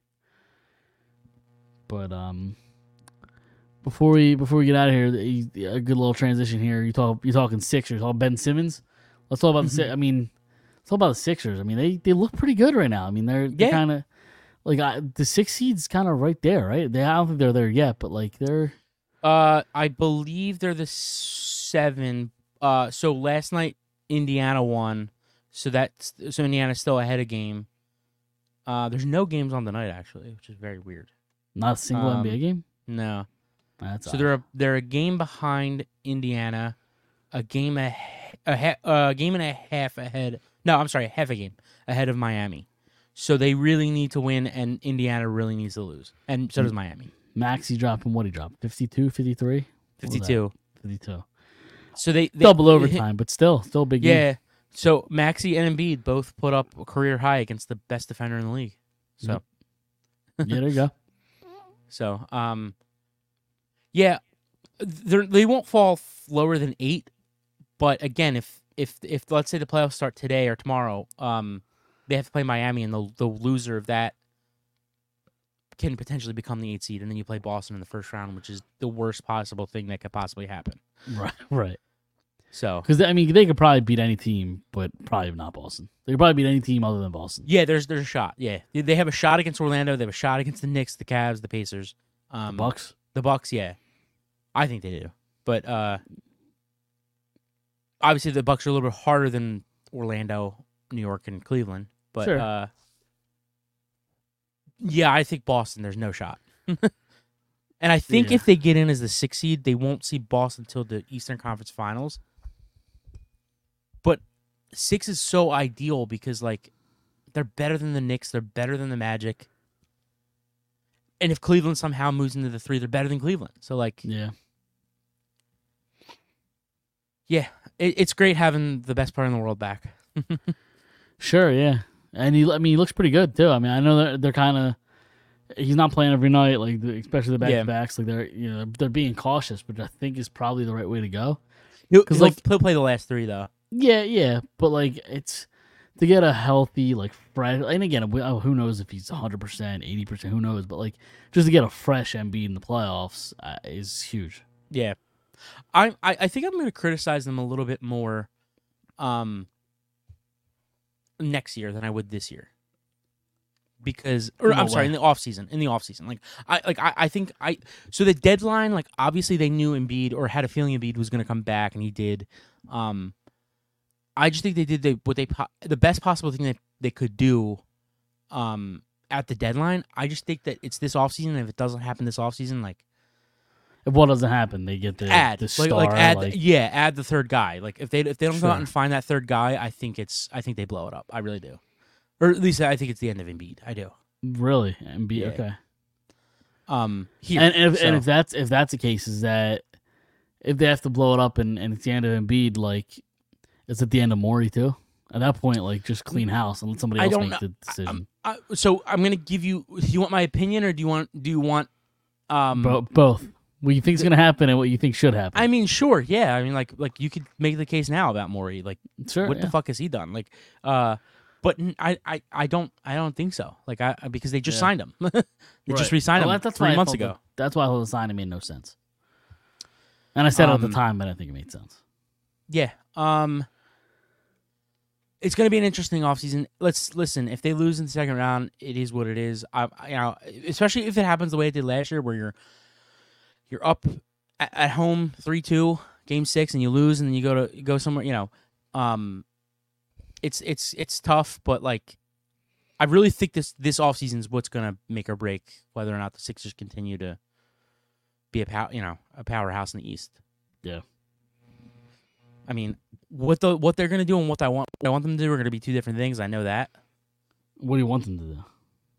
But before we get out of here, a good little transition here. You're talking Sixers, all Ben Simmons. Let's talk about let's talk about the Sixers. I mean, they look pretty good right now. I mean, they're kind of like the 6 seed's kind of right there, right? I don't think they're there yet, but like they're. I believe they're the 7. So last night Indiana won, so Indiana's still ahead a game. There's no games on the night actually, which is very weird. Not a single NBA game. No. That's So odd. they're a game behind Indiana, a game and a half ahead. No, I'm sorry, half a game ahead of Miami. So they really need to win, and Indiana really needs to lose, and so does Miami. Maxey dropping what he dropped 52, 53? 52. 52. So they Double overtime, but still a big game. Yeah. So Maxey and Embiid both put up a career high against the best defender in the league. So Yeah, there you go. So, yeah, they won't fall lower than 8. But again, if let's say the playoffs start today or tomorrow, they have to play Miami, and the loser of that can potentially become the 8 seed, and then you play Boston in the first round, which is the worst possible thing that could possibly happen. Right. So, Because they could probably beat any team, but probably not Boston. They could probably beat any team other than Boston. yeah, there's a shot. Yeah, they have a shot against Orlando. They have a shot against the Knicks, the Cavs, the Pacers, The Bucks. The Bucks. Yeah, I think they do. But obviously, the Bucks are a little bit harder than Orlando, New York, and Cleveland. But Sure. yeah, I think Boston. There's no shot. And I think Yeah. if they get in as the 6th seed, they won't see Boston until the Eastern Conference Finals. But 6 is so ideal because like they're better than the Knicks, they're better than the Magic. And if Cleveland somehow moves into the 3, they're better than Cleveland. So like Yeah. yeah, it's great having the best player in the world back. Sure, yeah. And he looks pretty good too. I mean, I know they're kind of. He's not playing every night, like especially the back to backs. Like they're being cautious, which I think is probably the right way to go. He'll like- play the last 3 though. Yeah, but like it's to get a healthy, like fresh. And again, who knows if he's 100%, 80%, who knows? But like just to get a fresh Embiid in the playoffs is huge. Yeah. I think I'm going to criticize them a little bit more next year than I would this year. Because In what way? in the offseason. Like I think so the deadline, like obviously they knew Embiid or had a feeling Embiid was going to come back, and he did. I just think they did the best possible thing that they could do at the deadline. I just think that it's this offseason, and if it doesn't happen this offseason, like If what doesn't happen, they get the star. Add the third guy. Like if they don't go out Sure. and find that third guy, I think they blow it up. I really do, or at least I think it's the end of Embiid. I do. Really, and be Yeah. okay. Here, And so- if that's the case, is that if they have to blow it up and it's the end of Embiid, like it's at the end of Morey too? At that point, like just clean house and let somebody I else don't make know. the decision. So I'm gonna give you. Do you want my opinion, or do you want? Both. What you think is going to happen and what you think should happen. I mean, sure, yeah. I mean, like you could make the case now about Morey. Like, sure. what the fuck has he done? Like, but I don't think so. Like, because they just signed him. They just re-signed him that's 3 why I months thought ago. That's why the signing made no sense. And I said it at the Um, time, but I didn't think it made sense. Yeah. It's going to be an interesting offseason. Let's listen. If they lose in the second round, it is what it is. Especially if it happens the way it did last year, where you're up at home 3-2, game 6, and you lose, and then you go somewhere. It's tough, but like, I really think this offseason is what's going to make or break whether or not the Sixers continue to be a powerhouse in the East. Yeah. I mean, what they're going to do and what I want them to do are going to be two different things. I know that. What do you want them to do?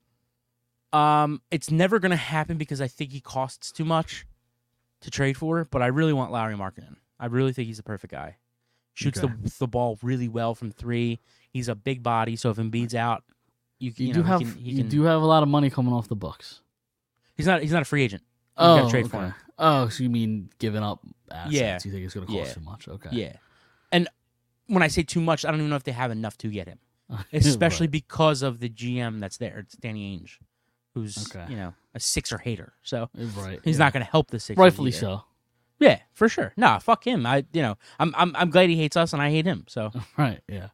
It's never going to happen because I think he costs too much to trade for, but I really want Lauri Markkanen. I really think he's the perfect guy. Shoots Okay. the ball really well from 3. He's a big body, so if Embiid's out, you do have a lot of money coming off the Bucks. He's not a free agent. You Oh, gotta trade for him. Oh, so you mean giving up assets? Yeah. You think it's going to cost Yeah. too much? Okay. Yeah. And when I say too much, I don't even know if they have enough to get him. Especially Right. because of the GM that's there. It's Danny Ainge, who's Okay. a Sixer hater. So Right. he's yeah. not going to help the Sixers. Rightfully either. so. Yeah, for sure. Nah, fuck him. I'm glad he hates us and I hate him. So Right. Yeah.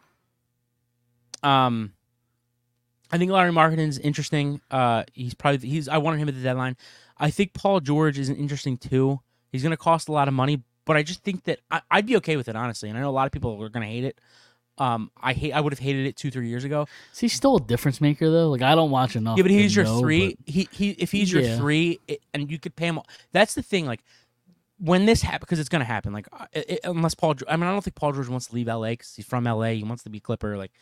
I think Lauri Markkanen's interesting. I wanted him at the deadline. I think Paul George is interesting too. He's going to cost a lot of money, but I just think that I'd be okay with it, honestly. And I know a lot of people are going to hate it. I would have hated it 2-3 years ago. Is he still a difference maker though? Like I don't watch enough. Yeah, but to he's your know, 3. but- If he's your Yeah. 3, and you could pay him. That's the thing. Like when this happens, because it's going to happen. Like unless Paul, I don't think Paul George wants to leave LA because he's from LA. He wants to be Clipper. Like,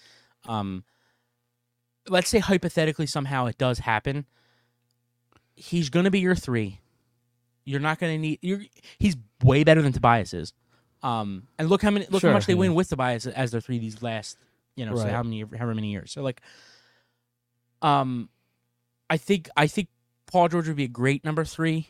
let's say hypothetically somehow it does happen. He's going to be your 3. You're not going to need. He's way better than Tobias is. And look how much they win with Tobias as their 3 these last, so Right. however many years. So like, I think Paul George would be a great number 3.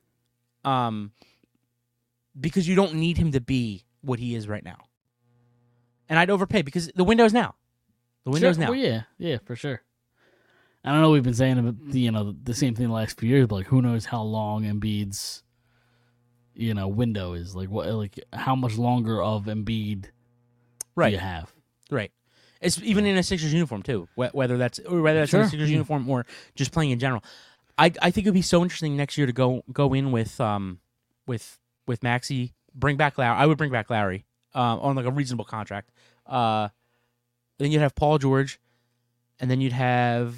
Because you don't need him to be what he is right now. And I'd overpay because the window's now. The window's now. Well, yeah, for sure. I don't know. We've been saying the same thing the last few years, but like, who knows how long Embiid's window is? Like how much longer of Embiid Right. do you have? Right. It's even in a Sixers uniform too. Whether that's in a Sure. Sixers uniform or just playing in general. I think it'd be so interesting next year to go in with Maxey. Bring back Lowry. I would bring back Lowry on like a reasonable contract. Then you'd have Paul George, and then you'd have.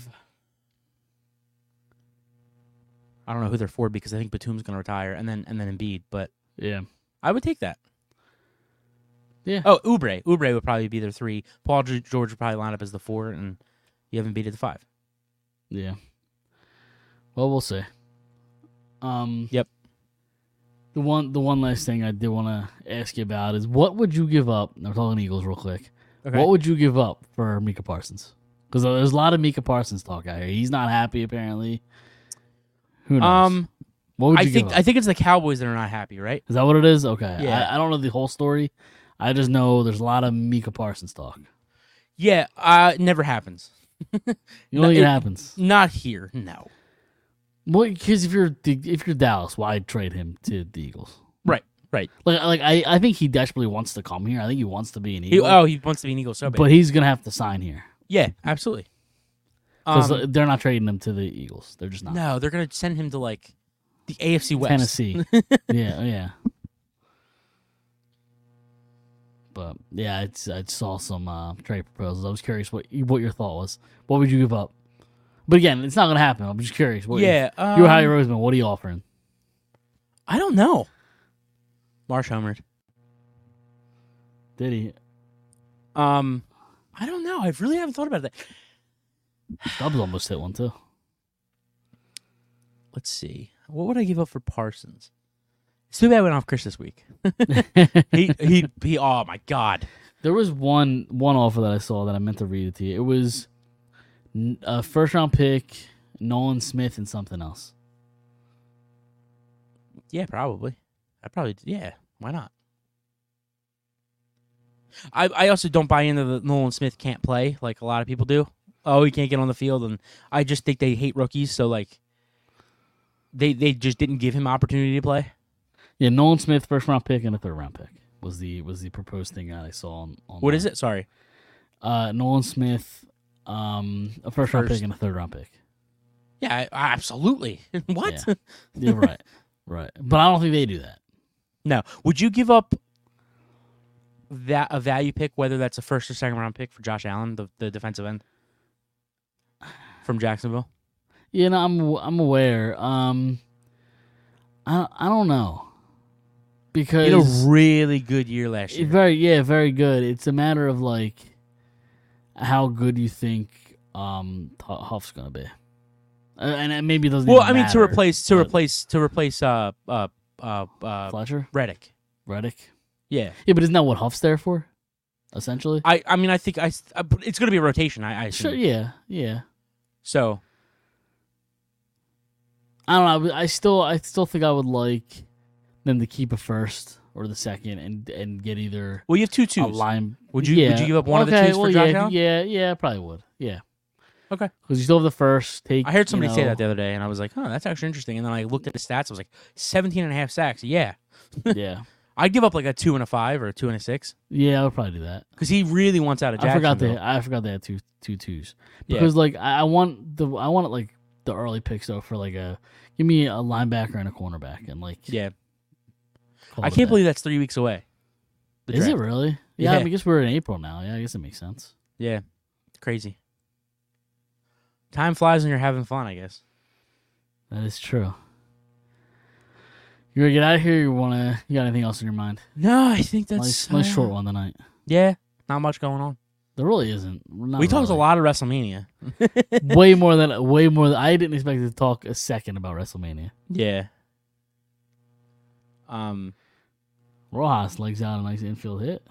I don't know who they're for because I think Batum's going to retire, and then Embiid. But Yeah. I would take that. Yeah. Oh, Oubre would probably be their 3. Paul George would probably line up as the 4, and you have Embiid at the 5. Yeah. Well, we'll see. Yep. The one last thing I did want to ask you about is what would you give up? We're talking Eagles real quick. Okay. What would you give up for Micah Parsons? Because there's a lot of Micah Parsons talk out here. He's not happy apparently. Who knows? What would you give up? I think it's the Cowboys that are not happy, right? Is that what it is? Okay. Yeah. I don't know the whole story. I just know there's a lot of Micah Parsons talk. Yeah, it never happens. You don't think it it- happens? Not here, no. Well, because if you're Dallas, why trade him to the Eagles? Right. Like I think he desperately wants to come here. I think he wants to be an Eagle. He wants to be an Eagle so bad. But he's gonna have to sign here. Yeah, absolutely. Because they're not trading him to the Eagles. They're just not. No, they're gonna send him to like the AFC West. Tennessee. yeah. But yeah, I saw some trade proposals. I was curious what your thought was. What would you give up? But again, it's not gonna happen. I'm just curious. Yeah, you're Howie Roseman. What are you offering? I don't know. Marsh homered. Did he? I don't know. I really haven't thought about that. Stubbs almost hit one too. Let's see. What would I give up for Parsons? It's too bad I went off Chris this week. he. Oh my God. There was one offer that I saw that I meant to read it to you. It was a first round pick, Nolan Smith, and something else. Yeah, probably. Yeah. Why not? I also don't buy into the Nolan Smith can't play like a lot of people do. Oh, he can't get on the field, and I just think they hate rookies. So like, they just didn't give him opportunity to play. Yeah, Nolan Smith, first round pick and a third round pick was the proposed thing that I saw on. What is it? Sorry, Nolan Smith, a first round pick and a third round pick. Yeah, absolutely. What? Yeah, right. But I don't think they do that. No. Would you give up that a value pick, whether that's a first or second round pick for Josh Allen, the defensive end from Jacksonville? Yeah, no, I'm aware. I don't know because he had a really good year last year. Very good. It's a matter of like how good you think Huff's gonna be, and maybe it doesn't. Well, even I mean, matter, to replace Fletcher, Reddick. Yeah, but isn't that what Huff's there for? Essentially, I mean, I think it's going to be a rotation. I assume. Sure, yeah. So, I don't know. I still think I would like them to keep a first or the second and get either. Well, you have two a twos. line. Would you give up one of the twos for Josh Allen? Yeah, I probably would. Yeah. Okay. Because you still have the first. I heard somebody say that the other day, and I was like, "Oh, that's actually interesting." And then I looked at the stats. I was like, 17 and a half sacks. Yeah. Yeah. I'd give up like a 2 and a 5 or a 2 and a 6. Yeah, I would probably do that. Because he really wants out of Jacksonville. I forgot they had two twos. Because like I want it like the early picks though for like give me a linebacker and a cornerback and like yeah. I can't believe that's 3 weeks away. Is it really? Yeah, I guess we're in April now. Yeah, I guess it makes sense. Yeah, it's crazy. Time flies when you're having fun, I guess. That is true. You gonna get out of here? You got anything else in your mind? No, I think that's nice short one tonight. Yeah, not much going on. There really isn't. We talked a lot of WrestleMania. way more than I didn't expect to talk a second about WrestleMania. Yeah. Rojas legs out a nice infield hit.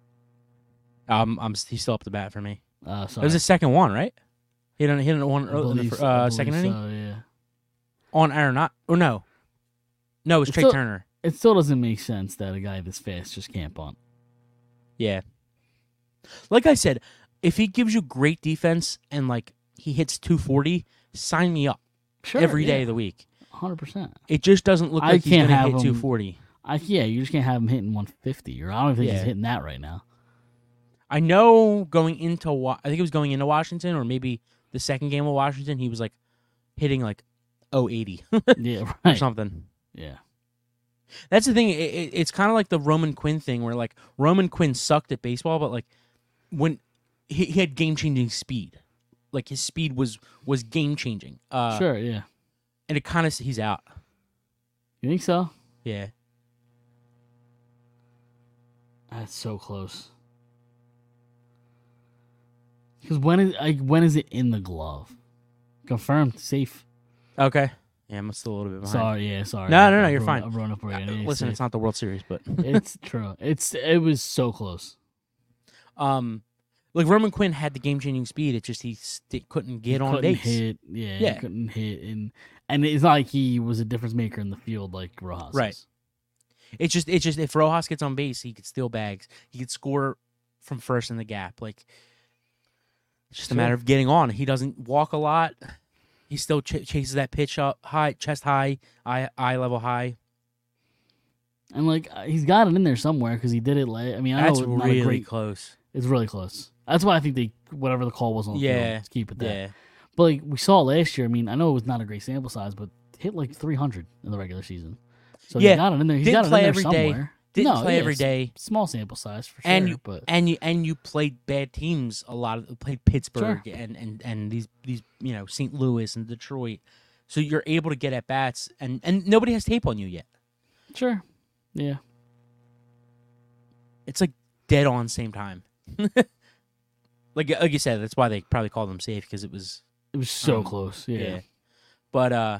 He's still up to bat for me. Sorry. It was his second one, right? He didn't one early in the second inning. Yeah. On Arenado? Or no? No, it was Trey Turner. It still doesn't make sense that a guy this fast just can't bunt. Yeah. Like I said, if he gives you great defense and like he hits 240, sign me up every day of the week. 100%. It just doesn't look like he's going to hit 240. You just can't have him hitting 150. Or I don't think he's hitting that right now. I know going into I think it was going into Washington or maybe the second game of Washington, he was like hitting like 080. Yeah, right. Or something. Yeah. That's the thing. It's kind of like the Roman Quinn thing where like Roman Quinn sucked at baseball, but like when he had game-changing speed. Like his speed was game-changing. Sure, yeah. And it kind of he's out. You think so? Yeah. That's so close. Because when is it in the glove? Confirmed, safe. Okay. Yeah, I'm still a little bit behind. Sorry. No, you're fine. I'm running up for you. Listen, it's not the World Series, but it's true. It was so close. Like Roman Quinn had the game-changing speed. It's just he couldn't get on base. He couldn't hit, and it's not like he was a difference maker in the field like Rojas. Right. It's just if Rojas gets on base, he could steal bags. He could score from first in the gap. Like it's just a matter of getting on. He doesn't walk a lot. He still chases that pitch up high, chest high, eye level high. And like he's got it in there somewhere because he did it late. I mean, I know it's really close. It's really close. That's why I think whatever the call was on the field, let's keep it there. Yeah. But like we saw last year, I mean, I know it was not a great sample size, but hit like 300 in the regular season. So he got it in there. He's got it in there somewhere. Didn't play every day. Small sample size for sure. And you played bad teams a lot. Played Pittsburgh and these St. Louis and Detroit. So you're able to get at bats and nobody has tape on you yet. Sure. Yeah. It's like dead on same time. like you said, that's why they probably called them safe because it was so close. Yeah. But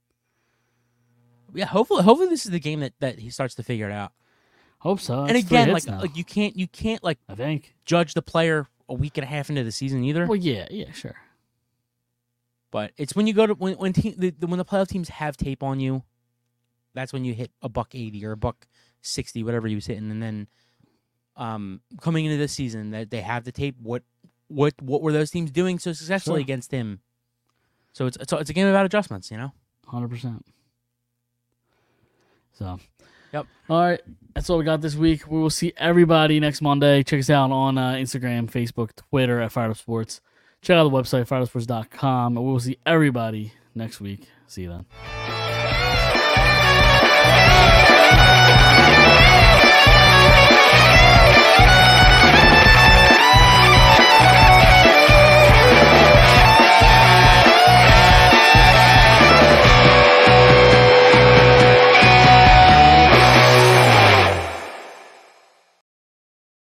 yeah, hopefully this is the game that he starts to figure it out. Hope so. And That's again, 3 like hits now, you can't like I think. judge the player a week and a half into the season either. Well, yeah, sure. But it's when you go to when the playoff teams have tape on you, that's when you hit $180 or $160, whatever you was hitting, and then coming into this season that they have the tape. What were those teams doing so successfully Sure. against him? So it's a game about adjustments, 100%. So. Yep. All right. That's all we got this week. We will see everybody next Monday. Check us out on Instagram, Facebook, Twitter at Fired Up Sports. Check out the website, fireupsports.com. And we will see everybody next week. See you then.